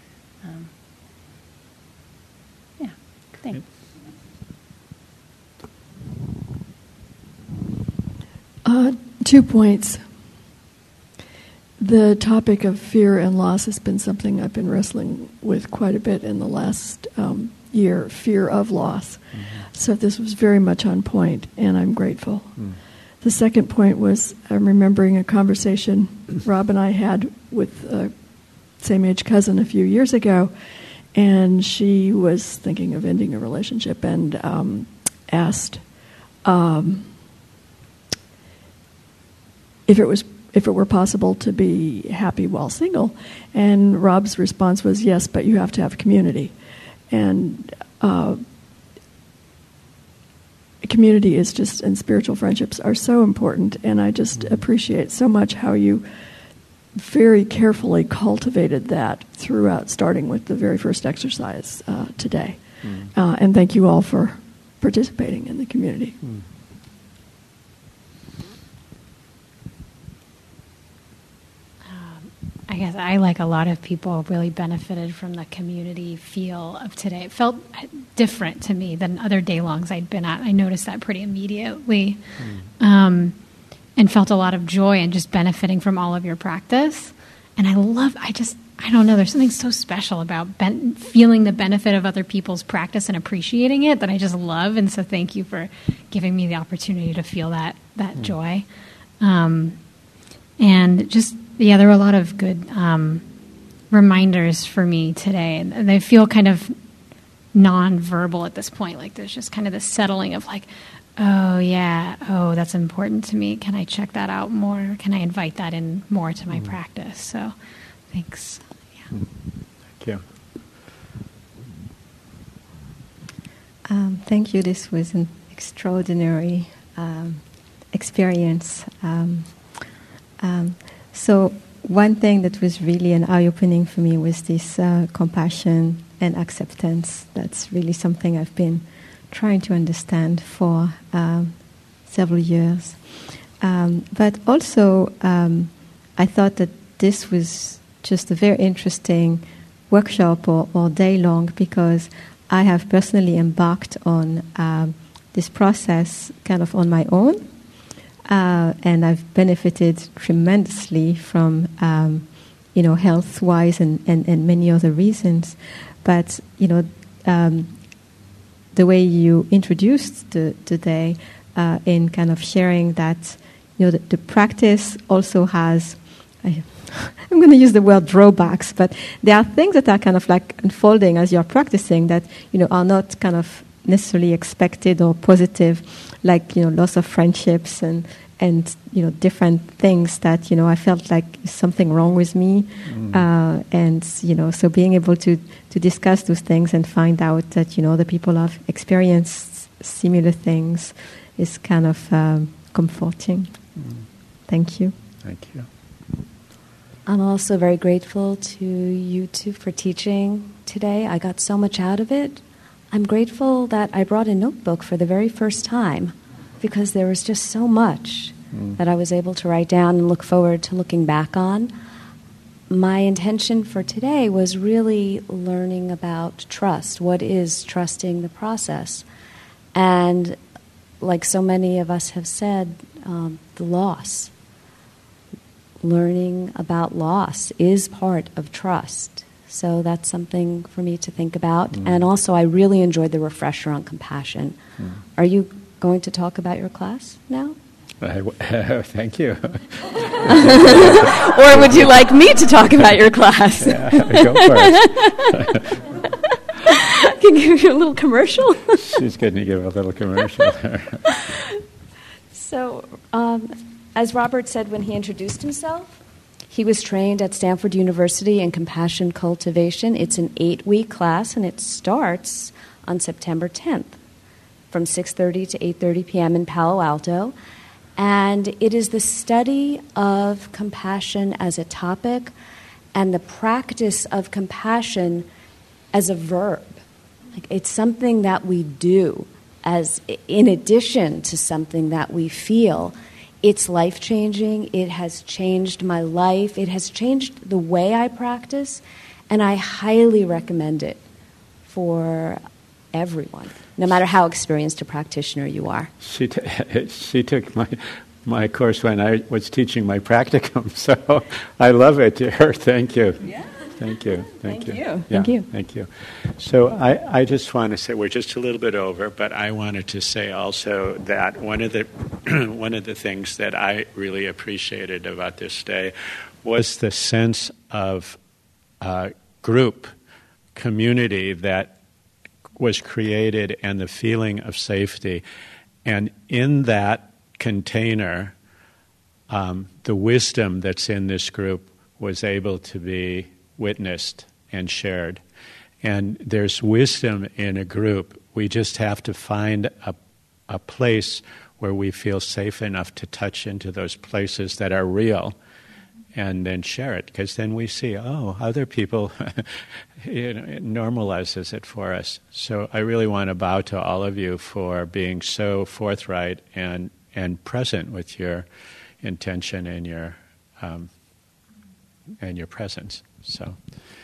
Thanks. 2 points. The topic of fear and loss has been something I've been wrestling with quite a bit in the last year, fear of loss. So this was very much on point, and I'm grateful. The second point was I'm remembering a conversation Rob and I had with a same-age cousin a few years ago, and she was thinking of ending a relationship and asked if it were possible to be happy while single, and Rob's response was, yes, but you have to have community. And community is just, and spiritual friendships are so important, and I just appreciate so much how you very carefully cultivated that throughout, starting with the very first exercise today. And thank you all for participating in the community. I guess I, like a lot of people, really benefited from the community feel of today. It felt different to me than other day-longs I'd been at. I noticed that pretty immediately, and felt a lot of joy in just benefiting from all of your practice. And I I don't know, there's something so special about feeling the benefit of other people's practice and appreciating it that I just love. And so thank you for giving me the opportunity to feel that joy. And just, there were a lot of good reminders for me today. And they feel kind of non-verbal at this point. Like there's just kind of this settling of like, oh yeah, oh, that's important to me. Can I check that out more? Can I invite that in more to my practice? So thanks. Yeah. Thank you. Thank you. This was an extraordinary experience. So one thing that was really an eye-opening for me was this compassion and acceptance. That's really something I've been trying to understand for several years. But also, I thought that this was just a very interesting workshop or day long, because I have personally embarked on this process kind of on my own. And I've benefited tremendously from, health-wise and many other reasons. But, the way you introduced the day in kind of sharing that, the practice also has, I'm going to use the word drawbacks, but there are things that are kind of like unfolding as you're practicing that, are not kind of necessarily expected or positive, like, loss of friendships and different things that, I felt like something wrong with me. And, so being able to discuss those things and find out that, the people have experienced similar things is kind of comforting. Thank you. Thank you. I'm also very grateful to you two for teaching today. I got so much out of it. I'm grateful that I brought a notebook for the very first time, because there was just so much that I was able to write down and look forward to looking back on. My intention for today was really learning about trust. What is trusting the process? And like so many of us have said, the loss. Learning about loss is part of trust. So that's something for me to think about. And also, I really enjoyed the refresher on compassion. Are you going to talk about your class now? Thank you. Or would you like me to talk about your class? Yeah, go for it. Can I give you a little commercial? She's going to give a little commercial there. So, as Robert said when he introduced himself, he was trained at Stanford University in compassion cultivation. It's an 8-week class, and it starts on September 10th from 6:30 to 8:30 p.m. in Palo Alto. And it is the study of compassion as a topic and the practice of compassion as a verb. Like, it's something that we do as in addition to something that we feel. It's life-changing. It has changed my life. It has changed the way I practice, and I highly recommend it for everyone, no matter how experienced a practitioner you are. She took my course when I was teaching my practicum, so I love it, dear. Thank you. Yeah. Thank you. Thank you. Yeah, thank you. Thank you. So I just want to say, we're just a little bit over, but I wanted to say also that one of the things that I really appreciated about this day was the sense of group, community that was created, and the feeling of safety. And in that container, the wisdom that's in this group was able to be witnessed and shared. And there's wisdom in a group. We just have to find a place where we feel safe enough to touch into those places that are real, and then share it, because then we see, other people, it normalizes it for us. So I really want to bow to all of you for being so forthright and present with your intention and your presence. So,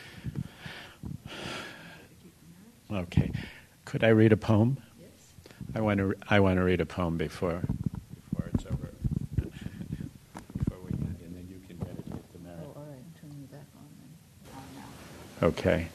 okay, could I read a poem? Yes. I want to read a poem before it's over. Before we end, and then you can meditate the merit. Oh, all right. I'm turning you back on then. Okay.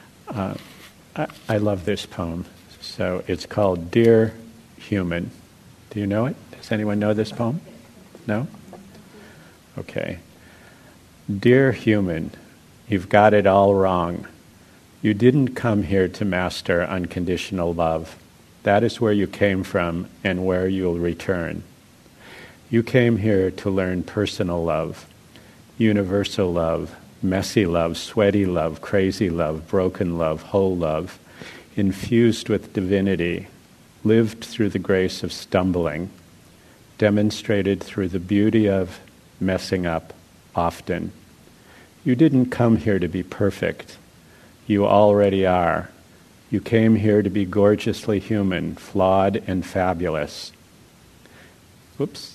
I love this poem. So it's called Dear Human. Do you know it? Does anyone know this poem? No? Okay. Dear human, you've got it all wrong. You didn't come here to master unconditional love. That is where you came from and where you'll return. You came here to learn personal love, universal love, messy love, sweaty love, crazy love, broken love, whole love, infused with divinity, lived through the grace of stumbling, demonstrated through the beauty of messing up often. You didn't come here to be perfect. You already are. You came here to be gorgeously human, flawed and fabulous. Oops.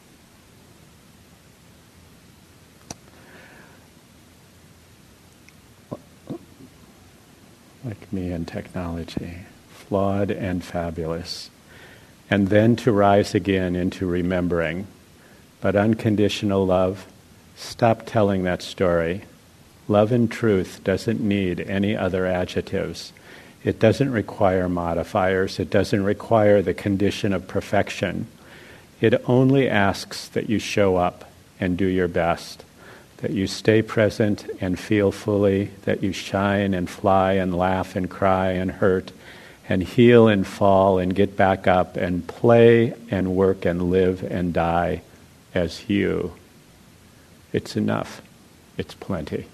Like me and technology. Flawed and fabulous. And then to rise again into remembering. But unconditional love, stop telling that story. Love and truth doesn't need any other adjectives. It doesn't require modifiers. It doesn't require the condition of perfection. It only asks that you show up and do your best, that you stay present and feel fully, that you shine and fly and laugh and cry and hurt and heal and fall and get back up and play and work and live and die as you. It's enough. It's plenty.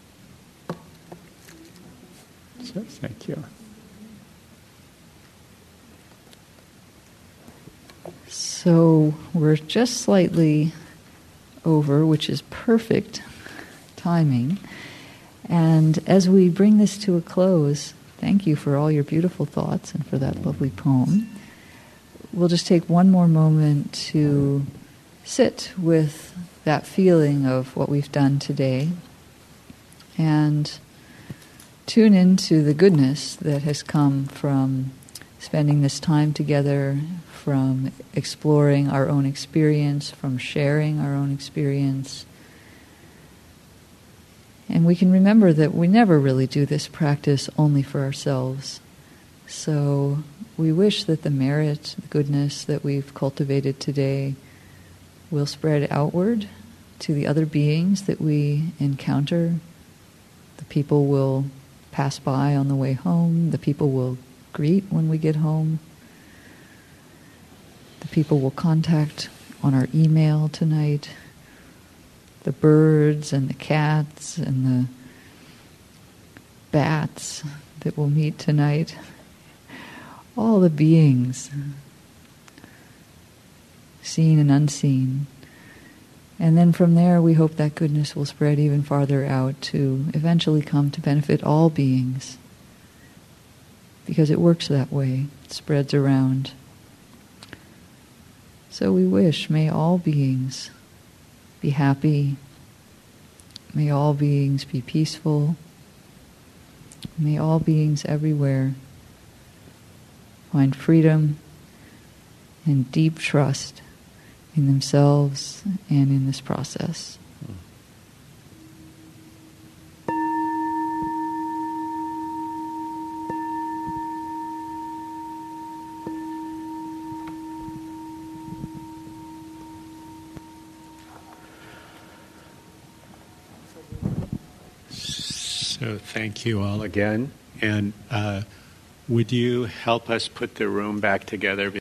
So, thank you. So we're just slightly over, which is perfect timing. And as we bring this to a close, thank you for all your beautiful thoughts and for that lovely poem. We'll just take one more moment to sit with that feeling of what we've done today and tune into the goodness that has come from spending this time together, from exploring our own experience, from sharing our own experience. And we can remember that we never really do this practice only for ourselves. So we wish that the merit, the goodness that we've cultivated today will spread outward to the other beings that we encounter. The people will pass by on the way home. The people will greet when we get home. The people will contact on our email tonight. The birds and the cats and the bats that we'll meet tonight. All the beings, seen and unseen. And then from there, we hope that goodness will spread even farther out to eventually come to benefit all beings. Because it works that way. It spreads around. So we wish, may all beings be happy. May all beings be peaceful. May all beings everywhere find freedom and deep trust in themselves and in this process. So thank you all again. And would you help us put the room back together?